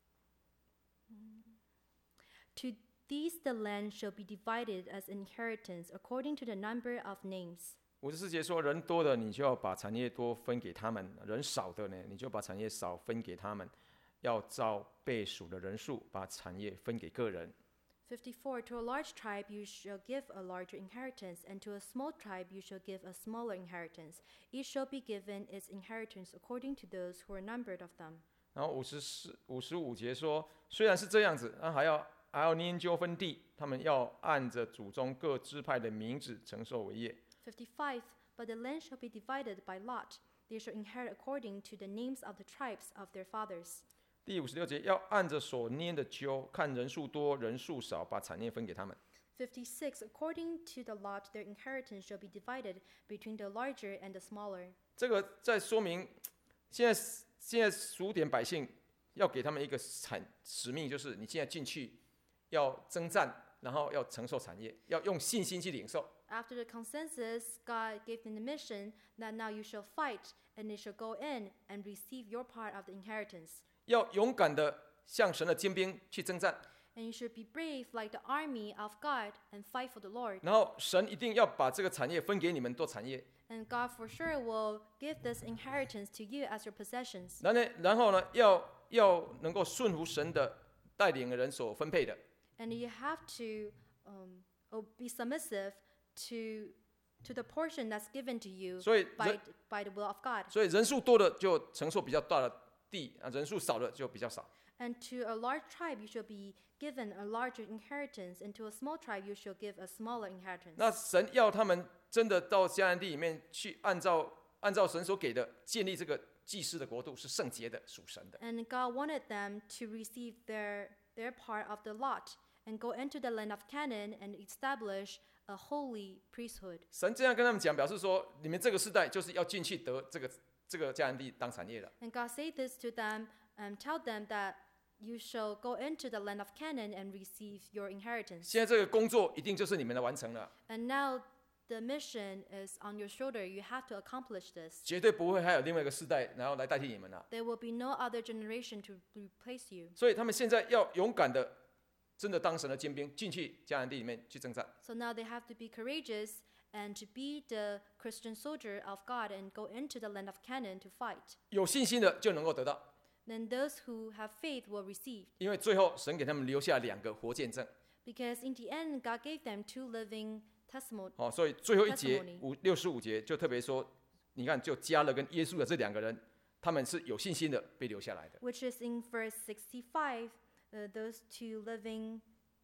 Speaker 2: To these the land shall be divided as inheritance according to the number of names.
Speaker 1: 五十四节说，人多的你就要把产业多分给他们，人少的呢，你就把产业少分给他们，要照被数的人数把产业分给个人。
Speaker 2: fifty-four. To a large tribe you shall give a larger inheritance, and to a small tribe you shall give a smaller inheritance. Each shall be given its inheritance according to those who are numbered of them.
Speaker 1: 然后五十四、五十五节说，虽然是这样子，那还要还要研究分地，他们要按着祖宗各支派的名字承受为业。
Speaker 2: fifty-five. But the land shall be divided by lot. They shall inherit according to the names of the tribes of their fathers.
Speaker 1: 第五十六节要按着所拈的阄，看人数多人数少，把产业分给他们。
Speaker 2: fifty-six. According to the lot, their inheritance shall be divided between the larger and the smaller.
Speaker 1: 这个在说明，现在现在数点百姓，要给他们一个产使命，就是你现在进去要征战，然后要承受产业，要用信心去领受。
Speaker 2: After the consensus, God gave them the mission that now you shall fight, and they shall go in and receive your part of the inheritance.
Speaker 1: 要勇敢的向神的坚兵去征战，
Speaker 2: And you should be brave like the army of God and fight for the Lord.
Speaker 1: 然后神一定要把这个产业分给你们做产业。
Speaker 2: And God for sure will give this inheritance to you as your possessions.
Speaker 1: 然后呢，然后呢，要要能够顺服神的带领的人所分配的。
Speaker 2: And you have to um, oh, be submissive to to the portion that's given to you
Speaker 1: 所以
Speaker 2: by,
Speaker 1: 人
Speaker 2: by the will of God.
Speaker 1: 所以人数多的就承受比较大的地啊，人数少的就比较少。
Speaker 2: And to a large tribe you shall be given a larger inheritance, and to a small tribe you shall give a smaller inheritance.
Speaker 1: 那神要他们真的到迦南地里面去，按照按照神所给的建立这个祭司的国度，是圣洁的，属神的。
Speaker 2: And God wanted them to receive their their part of the lot and go into the land of Canaan and establish a holy priesthood.
Speaker 1: 神这样跟他们讲，表示说，你们这个世代就是要进去得这个这个迦南地当产业了。
Speaker 2: And God said this to them and tell them that you shall go into the land of Canaan and receive your inheritance.
Speaker 1: 现在这个工作一定就是你们的完成了，
Speaker 2: And now the mission is on your shoulder. You have to accomplish this.
Speaker 1: 绝对不会还有另外一个世代然后来代替你们了。
Speaker 2: There will be no other generation to replace you.
Speaker 1: 所以他们现在要勇敢的，真的当神的坚兵，进去迦南地里面去征战。
Speaker 2: So now they have to be courageous and to be the Christian soldier of God and go into the land of Canaan to fight.
Speaker 1: 有信心的就能够得到，
Speaker 2: Then those who have faith will receive.
Speaker 1: 因为最后神给他们留下两个活见证。
Speaker 2: Because in the end, God gave them two living testimony.
Speaker 1: 哦，所以最后一节
Speaker 2: Testimony
Speaker 1: 五六十五节就特别说，你看，就加勒跟耶稣的这两个人，他们是有信心的被留下来的。
Speaker 2: Which is in verse sixty-five. uh, those two living,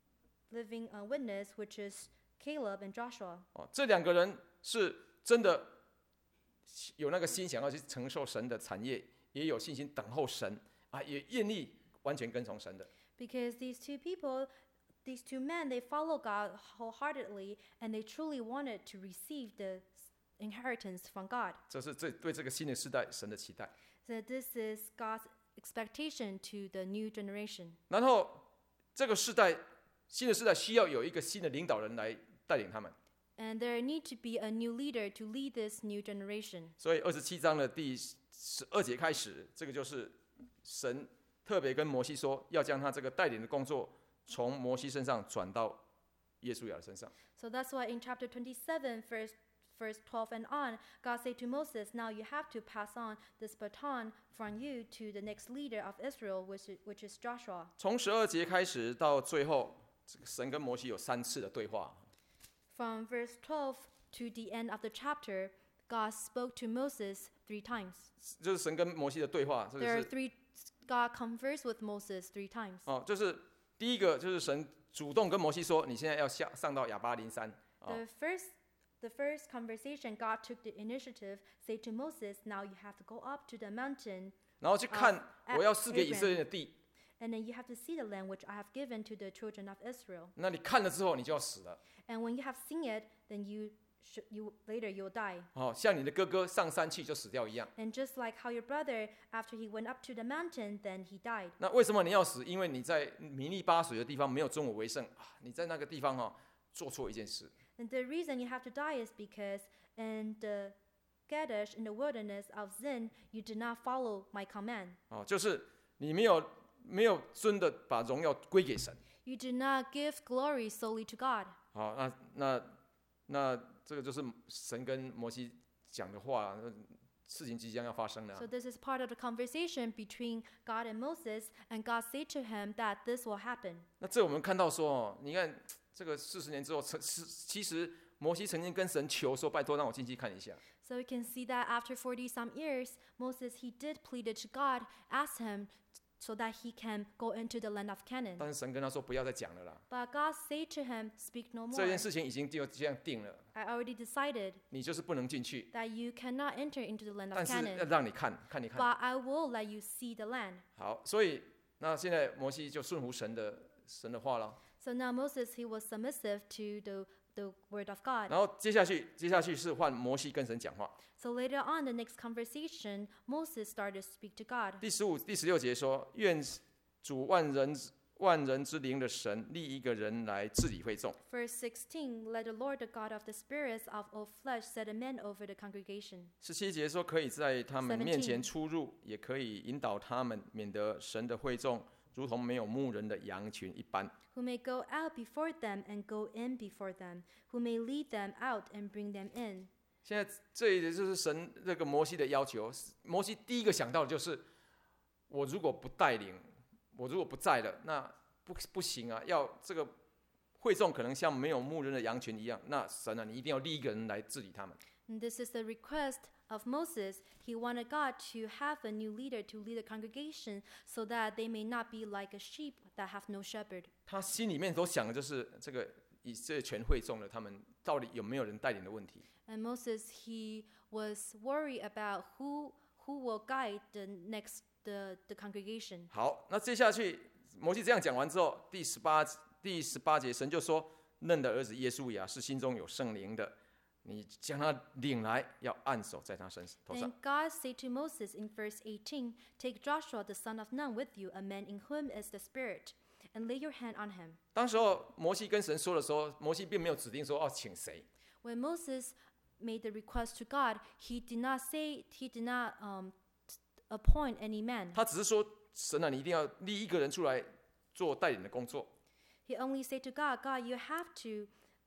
Speaker 2: living uh, witness, which is Caleb and Joshua.
Speaker 1: 哦，这两个人是真的有那个心想要去承受神的产业，也有信心等候神啊，也愿意完全跟从神的。
Speaker 2: Because these two people, these two men, they follow God wholeheartedly, and they truly wanted to receive the inheritance from God.
Speaker 1: 这是这对这个新的世代神的期待。
Speaker 2: So this is God's expectation to the new generation.
Speaker 1: 然后这个世代新的世代需要有一个新的领导人来带领他们。
Speaker 2: And there need to be a new leader to lead this new generation.
Speaker 1: 所以二十七章的第十二节开始，这个就是神特别跟摩西说，要将他这个带领的工作从摩西身上转到耶稣亚的身上。
Speaker 2: So that's why in chapter twenty-seven, verse, verse twelve and on, God said to Moses, now you have to pass on this baton from you to the next leader of Israel, which is, which is Joshua.
Speaker 1: 从十二节开始到最后，这个神跟摩西有三次的对话。
Speaker 2: From verse twelve to the end of the chapter, God spoke to Moses three times.
Speaker 1: 就是神跟摩西的对话，这
Speaker 2: There are
Speaker 1: 个是
Speaker 2: three, God conversed with Moses three times.
Speaker 1: 哦，就是第一个就是神主动跟摩西说，你现在要下上到亚巴林山。
Speaker 2: The first, the first conversation, God took the initiative, said to Moses, now you have to go up to the mountain,
Speaker 1: 然后去看
Speaker 2: Ab-
Speaker 1: 我要赐给以色列的地，
Speaker 2: and then you have to see the land which I have given to the children of Israel.
Speaker 1: 那你看了之后你就要死了。
Speaker 2: And when you have seen it, then you, sh- you later you'll die.
Speaker 1: 哦，像你的哥哥上山去就死掉一样。
Speaker 2: And just like how your brother, after he went up to the mountain, then he died.
Speaker 1: 那为什么你要死？因为你在米利巴水的地方没有尊我为圣啊！你在那个地方哈、哦、做错一件事。
Speaker 2: And the reason you have to die is because in the Kadesh, in the wilderness of Zin, you did not follow my command.
Speaker 1: 哦，就是你没有没有真的把荣耀归给神。
Speaker 2: You did not give glory solely to God.
Speaker 1: 好、那那那这个就是神跟摩西讲的话，那事情即将要发生了、
Speaker 2: So this is part of the conversation between God and Moses, and God said to him that this will happen.
Speaker 1: 那这我们看到说，哦，你看这个四十年之后，曾是其实摩西曾经跟神求说，拜托让我进去看一下。
Speaker 2: So we can see that after forty some years, Moses, he did plead to God, ask him so that he can go into the land of Canaan.
Speaker 1: 但是神跟他说不要再讲了啦，
Speaker 2: But God said to him, speak no
Speaker 1: 这
Speaker 2: more.
Speaker 1: 件事情已经就这样定了，
Speaker 2: I already decided
Speaker 1: 你就是不能进去，
Speaker 2: that you cannot enter into the land
Speaker 1: 但
Speaker 2: of
Speaker 1: 是要
Speaker 2: Canaan,
Speaker 1: 让你看看一看。
Speaker 2: but I will let you see the land.
Speaker 1: 好，所以那现在摩西就顺服神的神的话了。
Speaker 2: So now Moses, he was submissive to the, the word of God.
Speaker 1: 然后接下去接下去是换摩西跟神讲话。
Speaker 2: So later on, the next conversation, Moses started to speak to God.
Speaker 1: 第十五、第十六节说：“愿主万人万人之灵的神立一个人来治理会众。”
Speaker 2: Verse sixteen, let the Lord, the God of the spirits of all flesh, set a man over the congregation.
Speaker 1: 十七节说：“可以在他们面前出入，也可以引导他们，免得神的会众如同没有牧人的羊群一般。”
Speaker 2: Who may go out before them and go in before them, who may lead them out and bring them in.
Speaker 1: 现在这一就是神这个摩西的要求。摩西第一个想到的就是，我如果不带领，我如果不在了，那不不行啊！要这个会众可能像没有牧人的羊群一样，那神啊，你一定要立一个人来治理他们。
Speaker 2: And this is the request of Moses. He wanted God to have a new leader to lead the congregation so that they may not be like a sheep that have no shepherd.
Speaker 1: 他心里面所想的就是这个以色列全会众的他们到底有没有人带领的问题。
Speaker 2: And Moses, he was worried about who who will guide the next the, the congregation.
Speaker 1: 好，那接下去摩西这样讲完之后，第十八第十八节，神就说：“嫩的儿子耶稣亚是心中有圣灵的，你将他领来，要按手在他身头上。”
Speaker 2: And God said to Moses in verse eighteen, Take Joshua the son of Nun with you, a man in whom is the Spirit, and lay your hand on him.
Speaker 1: 当时候摩西跟神说的时候，摩西并没有指定说哦，请谁。
Speaker 2: When Moses made the request to God, he did not say, he did not um, appoint any man.
Speaker 1: 他只是说：“神啊，你一定要立一个人出来做带领的工作。”
Speaker 2: He only said to God, God, you have to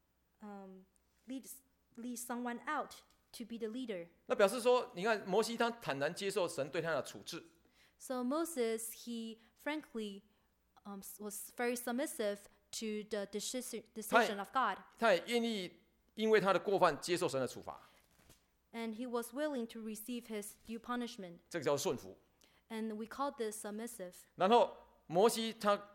Speaker 2: um, lead, lead someone out to be the leader.
Speaker 1: 那表示说，你看摩西他坦然接受神对他的处置，
Speaker 2: So Moses, he frankly um, was very submissive to the decision, decision of God.
Speaker 1: 他也愿意因为他的过犯接受神的处罚，
Speaker 2: And he was willing to receive his due punishment.
Speaker 1: 这个叫顺服。
Speaker 2: And we call this submissive.
Speaker 1: 然后摩西他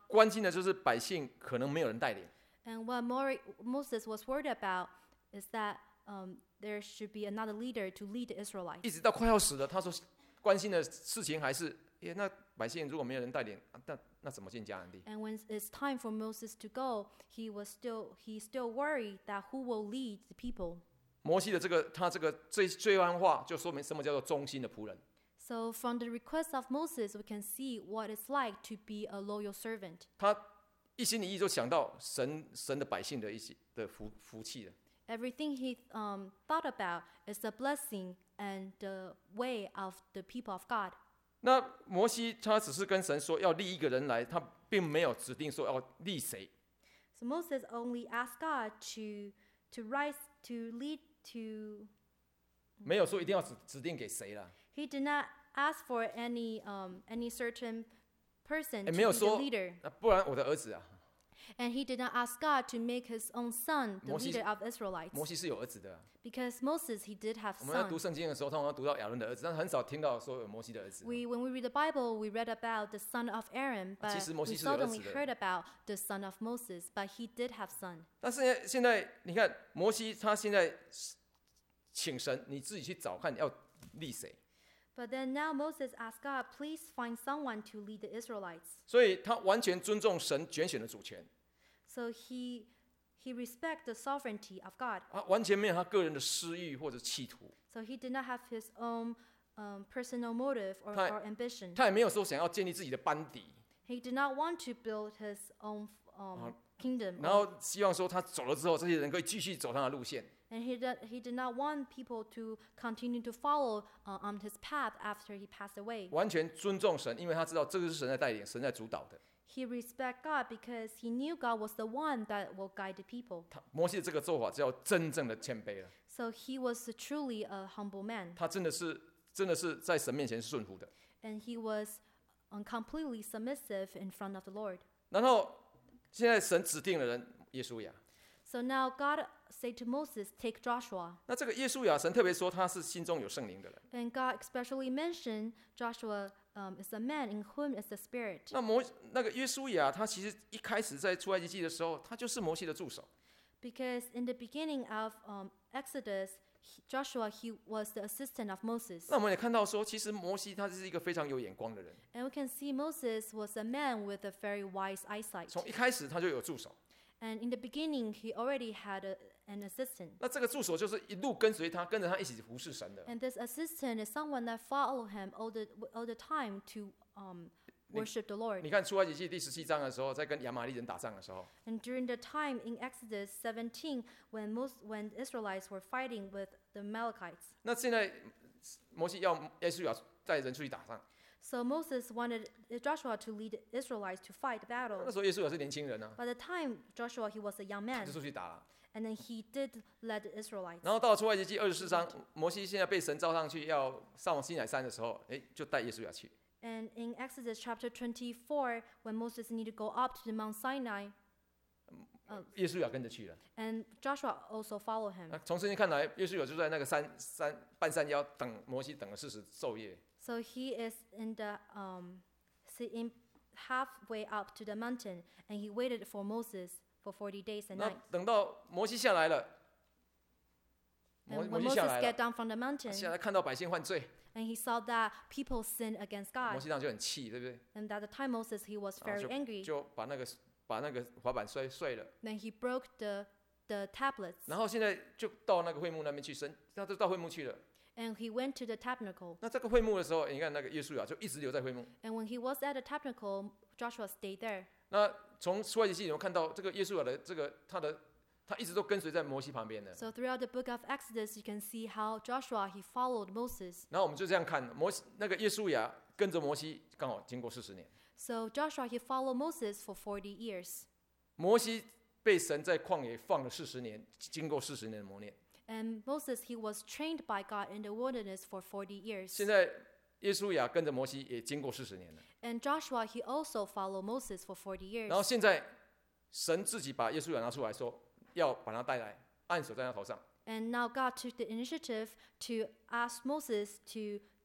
Speaker 1: 关心的就是百姓可能没有人带领。
Speaker 2: And what Mori- Moses was worried about is that um, there should be another leader to lead the
Speaker 1: 一
Speaker 2: Israelites.
Speaker 1: 直到快要死了，他说关心的事情还是，耶，那百姓如果没有人带领，啊那那怎么进迦南地？
Speaker 2: And when it's time for Moses to go, he was still he still worried that who will lead the people.
Speaker 1: 摩西的这个他这个这这番话，就说明什么叫做忠心的仆人。
Speaker 2: So from the request of Moses, we can see what it's like to be a loyal servant.
Speaker 1: 他一心一意就想到神神的百姓的一些的福福气了。
Speaker 2: Everything he um, thought about is the blessing and the way of the people of God.
Speaker 1: 那摩西他只是跟神说要立一个人来，他并没有指定说要立谁。
Speaker 2: So Moses only asked God to to rise to lead to.
Speaker 1: 没有说一定要指指定给谁啦。
Speaker 2: He did not ask for any um, any certain person
Speaker 1: 也
Speaker 2: to
Speaker 1: 没有
Speaker 2: be the
Speaker 1: 说
Speaker 2: leader,
Speaker 1: 啊不然我的儿子啊，
Speaker 2: and he did not ask God to make his own son the
Speaker 1: Moses-
Speaker 2: leader of Israelites,
Speaker 1: 摩西是有儿子的啊、
Speaker 2: because Moses he did have
Speaker 1: 我们在读
Speaker 2: sons.
Speaker 1: 圣经的时候，通常读到亚伦的儿子，但是很少听到说有摩西的儿子。
Speaker 2: We when we read the Bible, we read about the son of Aaron, but
Speaker 1: 其实摩西
Speaker 2: we
Speaker 1: 是有儿子的。
Speaker 2: seldomly heard about the son of Moses. But he did have son.
Speaker 1: 但是呢现在你看，摩西他现在请神，你自己去找看要立谁。
Speaker 2: But then now Moses asked God, please find someone to lead the Israelites.
Speaker 1: 所以他完全尊重神拣选的主权，
Speaker 2: So he he respect the sovereignty of God.
Speaker 1: 他完全没有他个人的私欲或者企图，
Speaker 2: So he did not have his own um, personal motive or,
Speaker 1: 他-
Speaker 2: or ambition.
Speaker 1: 他也没有说想要建立自己的班底，
Speaker 2: He did not want to build his own um, kingdom.
Speaker 1: 然后希望说他走了之后，这些人可以继续走他的路线。
Speaker 2: And he did, he did not want people to continue to follow uh, on his path after he passed away.
Speaker 1: 完全尊重神，因为他知道这个是神在带领，神在主导的。
Speaker 2: He respect God because he knew God was the one that will guide the people.
Speaker 1: 他摩西的这个做法叫真正的谦卑了，
Speaker 2: So he was truly a humble man.
Speaker 1: 他真的是真的是在神面前是顺服的。
Speaker 2: And he was um, completely submissive in front of the Lord.
Speaker 1: 然后现在神指定了人耶稣亚，
Speaker 2: So now God said to Moses, take Joshua.
Speaker 1: 那这个耶稣亚，神特别说他是心中有圣灵的人。
Speaker 2: And God especially mentioned Joshua um, is a man in whom is the Spirit.
Speaker 1: 那摩那个耶稣亚，他其实一开始在出埃及记的时候，他就是摩西的助手。
Speaker 2: Because in the beginning of um, Exodus, he- Joshua, he was the assistant of Moses.
Speaker 1: 那我们也看到说，其实摩西他是一个非常有眼光的人，
Speaker 2: And we can see Moses was a man with a very wise eyesight.
Speaker 1: 从一开始他就有助手。
Speaker 2: And in the beginning, he already had a, an assistant.
Speaker 1: 那这个助手就是一路跟随他，跟着他一起服侍神的。
Speaker 2: And this assistant is someone that followed him all the, all the time to um, worship the Lord.
Speaker 1: 你看出埃及记第十七章的时候，在跟亚玛利人打仗的时候，
Speaker 2: And during the time in Exodus seventeen, when most when the Israelites were fighting with the Amalekites,
Speaker 1: 那现在摩西要耶稣亚带人出去打仗，
Speaker 2: so Moses wanted Joshua to lead the Israelites to fight the
Speaker 1: 那
Speaker 2: battle.
Speaker 1: 时候耶稣亚是年轻人啊，
Speaker 2: By the time Joshua he was a young
Speaker 1: 他
Speaker 2: man,
Speaker 1: 就出去打了。
Speaker 2: and then he did lead the Israelites.
Speaker 1: 然后到了出埃及记二十四章，摩西现在被神召上去要上西乃山的时候，哎，就带耶稣亚去。
Speaker 2: And in Exodus chapter twenty-four, when Moses needed to go up to the Mount Sinai,
Speaker 1: 耶稣亚跟着去了。
Speaker 2: and Joshua also followed him.
Speaker 1: 那从圣经看来，耶稣亚就在那个山山半山腰等摩西等了四十昼夜。
Speaker 2: So he is in the um, si- in halfway up to the mountain, and he waited for Moses for forty days and
Speaker 1: 那
Speaker 2: nights.
Speaker 1: 等到摩西下来了，摩
Speaker 2: And
Speaker 1: 摩
Speaker 2: when
Speaker 1: 西下
Speaker 2: Moses
Speaker 1: 来
Speaker 2: get
Speaker 1: 了，
Speaker 2: down from the mountain,
Speaker 1: 下来看到百姓犯罪，
Speaker 2: and he saw that people sinned against
Speaker 1: 摩
Speaker 2: God,
Speaker 1: 西当然就很气，对不对？
Speaker 2: and at the time Moses he was
Speaker 1: 然后
Speaker 2: very
Speaker 1: 就
Speaker 2: angry.
Speaker 1: 就把那个把那个滑板摔碎了。
Speaker 2: Then he broke the the tablets,
Speaker 1: 然后现在就到那个会幕那边去生，他就到会幕去了。
Speaker 2: and he went to the tabernacle.
Speaker 1: 那这个会幕的时候，你看那个耶稣亚就一直留在会幕。
Speaker 2: And when he was at the tabernacle, Joshua stayed there.
Speaker 1: 那从出埃及记里面看到这个耶稣亚的这个他的他一直都跟随在摩西旁边的。
Speaker 2: So throughout the book of Exodus, you can see how Joshua he followed Moses.
Speaker 1: 然后我们就这样看摩西那个耶稣亚跟着摩西刚好经过四十年。
Speaker 2: So Joshua he followed Moses for forty years.
Speaker 1: 摩西被神在旷野放了四十年，经过四十年的磨练。
Speaker 2: And Moses he was trained by God in the wilderness for forty years.
Speaker 1: 现在耶稣亚跟着摩西也经过四十年了。
Speaker 2: And Joshua he also followed Moses for forty years.
Speaker 1: 然后现在神自己把耶稣亚拿出来说，要把他带来，按手在他头上。
Speaker 2: And now God took the initiative to ask Moses to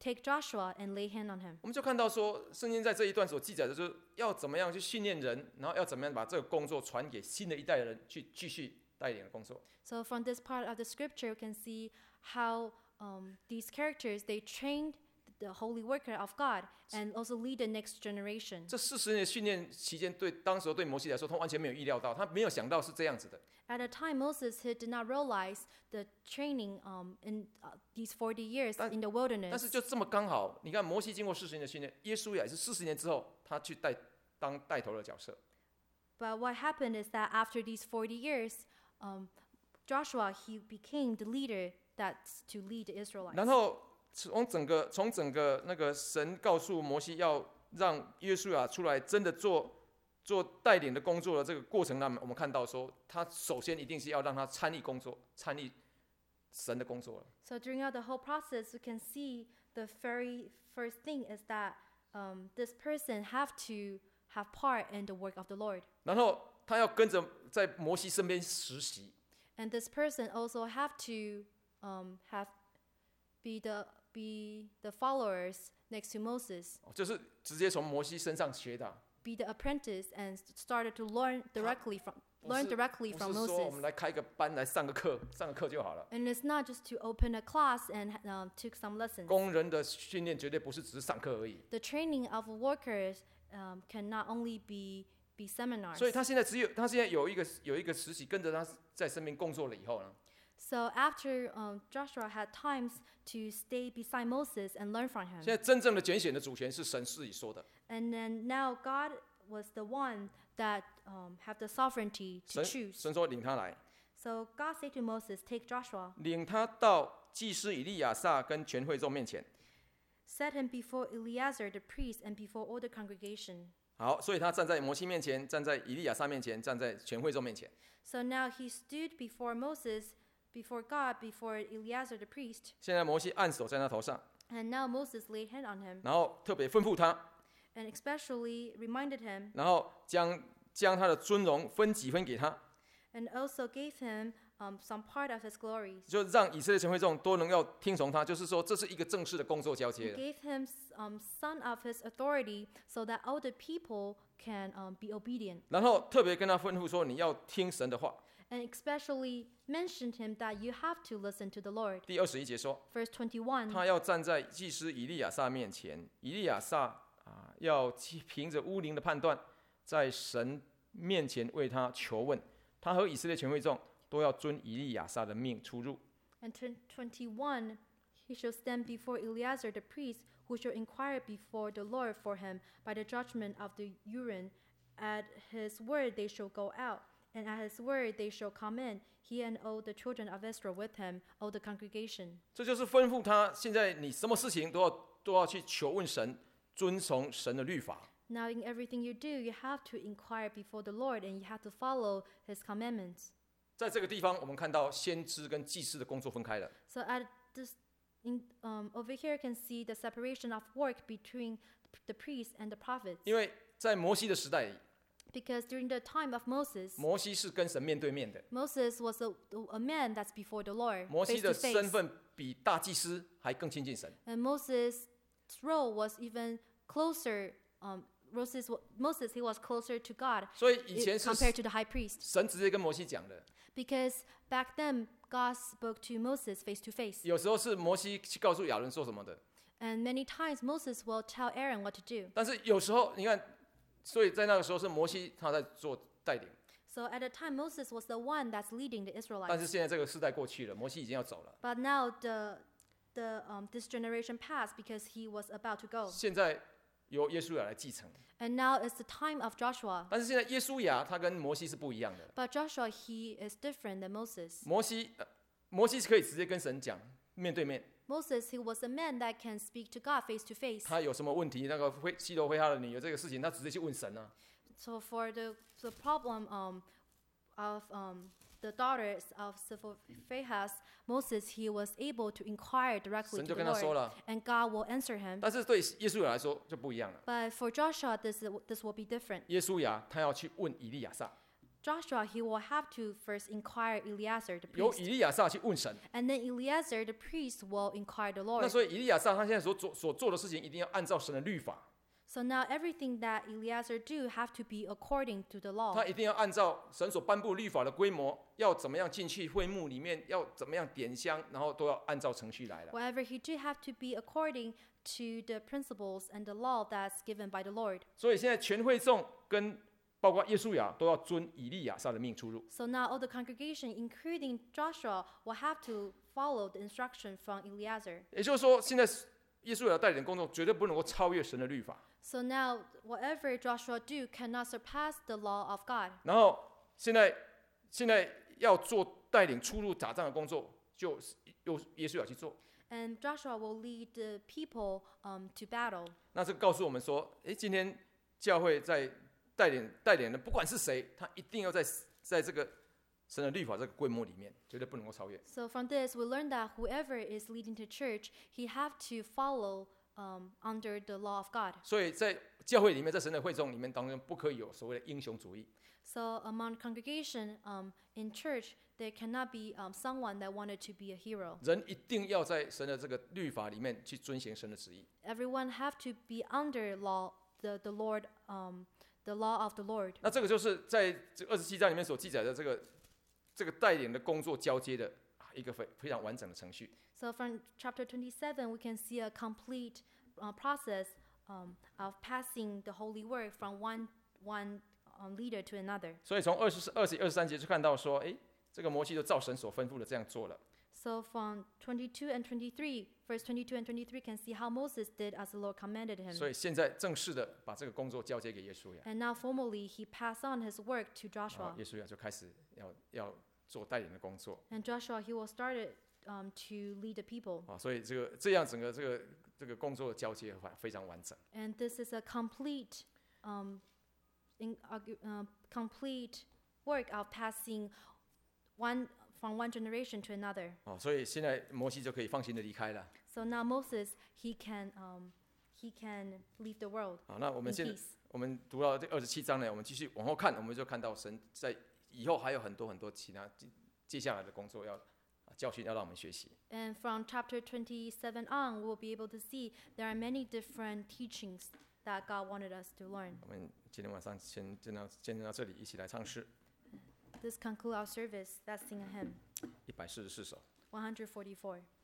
Speaker 2: take Joshua and lay hand on him.
Speaker 1: 我们就看到说，圣经在这一段所记载的，就是要怎么样去训练人，然后要怎么样把这个工作传给新的一代的人去继续带领的工作。
Speaker 2: So from this part of the scripture, you can see how um, these characters, they trained the holy worker of God and also lead the next generation.
Speaker 1: 这四十年的训练期间，对当时对摩西来说，他完全没有意料到，他没有想到是这样子的。
Speaker 2: At the time, Moses he did not realize the training um, in uh, these forty years
Speaker 1: 但-
Speaker 2: in the
Speaker 1: 但
Speaker 2: wilderness.
Speaker 1: 是就这么刚好，你看摩西经过四十年的训练，耶稣也是四十年之后，他去带当带头的角色。
Speaker 2: But what happened is that after these forty years, um, Joshua, he became the leader that's to lead the Israelites.
Speaker 1: 然后从整个从整个那个神告诉摩西要让约书亚出来，真的做做带领的工作的这个过程呢，我们看到说，他首先一定是要让他参与工作，参与神的工作了。
Speaker 2: So during out the whole process, you can see the very first thing is that um, this person have to have part in the work of the Lord.
Speaker 1: 然后他要跟着在摩西身边实习，
Speaker 2: And this person also have to um, have be the be the followers next to Moses,
Speaker 1: 就是直接从摩西身上学的，
Speaker 2: be the apprentice and started to learn directly from
Speaker 1: 不
Speaker 2: learn
Speaker 1: 是
Speaker 2: directly
Speaker 1: 不
Speaker 2: from
Speaker 1: 是说我
Speaker 2: Moses.
Speaker 1: 们来开个班来上个课，上个课就好了。
Speaker 2: And it's not just to open a class and um, took some lessons.
Speaker 1: 工人的训练绝对不是只是上课而已，
Speaker 2: The training of workers um, can not only be be seminars.
Speaker 1: 所以他现在只有他现在有一个有一个实习，跟着他在身边工作了以后呢，
Speaker 2: So after um, Joshua had times to stay beside Moses and learn from
Speaker 1: 现
Speaker 2: him,
Speaker 1: 在真正的拣选的主权是神自己说的，
Speaker 2: and then now God was the one that um, have the sovereignty to
Speaker 1: 神
Speaker 2: choose.
Speaker 1: 神说领他来，
Speaker 2: So God said to Moses, "Take Joshua,
Speaker 1: 领他到祭司以利亚撒跟全会众面前。
Speaker 2: set him before Eleazar the priest and before all the congregation."
Speaker 1: 好，所以他站在摩西面前，站在以利亚撒面前，站在全会众面前。
Speaker 2: So now he stood before Moses, before God, before Eleazar the priest,
Speaker 1: 现在摩西按手在他头上，
Speaker 2: and now Moses laid hand on him
Speaker 1: 然后特别吩咐他，
Speaker 2: and especially reminded him
Speaker 1: 然后将将他的尊荣分几分给他，
Speaker 2: and also gave him um, some part of his glory.
Speaker 1: 就让以色列全会众都能够听从他。就是说，这是一个正式的工作交
Speaker 2: He
Speaker 1: 接的。
Speaker 2: gave him um, some of his authority so that all the people can um, be obedient.
Speaker 1: 然后特别跟他吩咐说，你要听神的话。
Speaker 2: And especially mentioned him that you have to listen to the Lord.
Speaker 1: 第二十一节说，
Speaker 2: Verse twenty-one,
Speaker 1: 他要站在祭司以利亚撒面前，以利亚撒啊，要凭着乌灵的判断，在神面前为他求问。他和以色列全会众都要遵以利亚撒的命出入。
Speaker 2: and twenty-one, he shall stand before Eleazar the priest, who shall inquire before the Lord for him by the judgment of the Urim. At his word they shall go out, and at his word they shall come in, he and all the children of Israel with him, all the congregation.
Speaker 1: 这就是吩咐他，现在你什么事情都要都要去求问神，遵从神的律法。
Speaker 2: Now in everything you do, you have to inquire before the Lord, and you have to follow his commandments.
Speaker 1: 在这个地方，我们看到先知跟祭司的工作分开了。
Speaker 2: So at this, in, um, over here, you can see the separation of work between the priest and the prophets.
Speaker 1: 因为在摩西的时代里，
Speaker 2: Because during the time of Moses,
Speaker 1: 摩西是跟神面对面的，
Speaker 2: Moses was a, a man that's before the Lord,
Speaker 1: 摩西
Speaker 2: face
Speaker 1: 的
Speaker 2: to face.
Speaker 1: 身份比大祭司还更亲近神。
Speaker 2: And Moses' role was even closer. Um, Moses, wa- Moses, he was closer to God
Speaker 1: 所以以
Speaker 2: i-
Speaker 1: 前是
Speaker 2: compared to the high priest.
Speaker 1: 神直接跟摩西讲的，
Speaker 2: Because back then, God spoke to Moses face to face.
Speaker 1: 有时候是摩西去告诉亚伦说什么的，
Speaker 2: And many times, Moses will tell Aaron what to do.
Speaker 1: 但是有时候你看，所以在那个时候是摩西他在做带领，
Speaker 2: So at the time, Moses was the one that's leading the
Speaker 1: 但是
Speaker 2: Israelites.
Speaker 1: 现在这个时代过去了，摩西已经要走了，
Speaker 2: But now the, the, um, this generation passed because he was about to go.
Speaker 1: 现在由耶稣亚来继承。
Speaker 2: And now it's the time of Joshua.
Speaker 1: 但是现在耶稣亚他跟摩西是不一样的，
Speaker 2: But Joshua, he is different than Moses.
Speaker 1: 摩西、呃、摩西可以直接跟神讲，面对面，
Speaker 2: Moses, he was a man that can speak to God face to face.
Speaker 1: 他有什么问题，那个灰西罗非他的女儿这个事情，他直接去问神啊。
Speaker 2: So for the, the problem um, of um, the daughters of Zephaniah, Moses, he was able to inquire directly
Speaker 1: 神
Speaker 2: to
Speaker 1: 就
Speaker 2: the
Speaker 1: 跟他说
Speaker 2: Lord,
Speaker 1: 了，
Speaker 2: and God will answer him.
Speaker 1: 但是对耶稣亚来说就不一样了。
Speaker 2: But for Joshua, this, is- this will be different.
Speaker 1: 耶稣亚他要去问以利亚撒，
Speaker 2: Joshua, he will have to first inquire Eleazar the
Speaker 1: 由
Speaker 2: priest.
Speaker 1: 以利亚撒去问神。
Speaker 2: And then Eleazar the priest will inquire the
Speaker 1: 那
Speaker 2: Lord.
Speaker 1: 所以以利亚撒他现在所做所做的事情，一定要按照神的律法，
Speaker 2: So now everything that Eleazar do have to be according to the law.
Speaker 1: 他一定要按照神所颁布律法的规模，要怎么样进去会幕里面，要怎么样点香，然后都要按照程序来了。
Speaker 2: Whatever he do have to be according to the principles and the law that's given by the Lord.
Speaker 1: 所以现在全会众跟包括耶稣亚都要遵以利亚撒的命出入。
Speaker 2: So now all the congregation, including Joshua, will have to follow the instruction from Eleazar.
Speaker 1: 也就是说，现在耶稣亚带领的工作绝对不能够超越神的律法。
Speaker 2: So now whatever Joshua do cannot surpass the law of God.
Speaker 1: 然后现在现在要做带领出入打仗的工作，就由耶稣亚去做。
Speaker 2: And Joshua will lead the people um, to battle.
Speaker 1: 那这个告诉我们说，诶，今天教会在带领带领的，不管是谁，他一定要在在这个神的律法这个规模里面，绝对不能够超越。
Speaker 2: So from this, we learn that whoever is leading the church, he have to follow um, under the law of God.
Speaker 1: 所以在教会里面，在神的会众里面当中，不可以有所谓的英雄主义。
Speaker 2: So among congregation um, in church, there cannot be um, someone that wanted to be a hero.
Speaker 1: 人一定要在神的这个律法里面去遵行神的旨意。
Speaker 2: Everyone have to be under law, the the Lord, um, the law of the Lord.
Speaker 1: 那这个就是在这二十七章里面所记载的这个这个带领的工作交接的一个非非常完整的程序。
Speaker 2: So from chapter twenty-seven, we can see a complete uh, process um, of passing the holy word from one one um, leader to another.
Speaker 1: 所以从二十二节、二十三节就看到说，诶，这个摩西就照神所吩咐的这样做了。
Speaker 2: So from twenty-two and twenty-three, verse twenty-two and twenty-three can see how Moses did as the Lord commanded him.
Speaker 1: 所以现在正式的把这个工作交接给耶稣亚，
Speaker 2: And now formally he passed on his work to
Speaker 1: 然
Speaker 2: Joshua.
Speaker 1: 后耶稣亚就开始要要做带领的工作
Speaker 2: And Joshua, he will start it um, to lead the people.
Speaker 1: 啊，所以这个这样整个这个这个工作的交接非常完整。
Speaker 2: And this is a complete, um, in, uh, complete work of passing one from one generation to another.
Speaker 1: 哦，所以现在摩西就可以放心的离开了。
Speaker 2: So now Moses, he can, um, he can leave the world
Speaker 1: 好，那我们
Speaker 2: in
Speaker 1: 现在
Speaker 2: peace.
Speaker 1: 我们读到这二十七章呢，我们继续往后看，我们就看到神在以后还有很多很多其他接接下来的工作要啊教训要让我们学习。
Speaker 2: And from chapter twenty-seven on, we'll be able to see there are many different teachings that God wanted us to learn.
Speaker 1: 我们今天晚上先见到见到这里，一起来唱诗
Speaker 2: This concludes our service. Let's sing a hymn,
Speaker 1: 一百四十四首。
Speaker 2: one forty-four.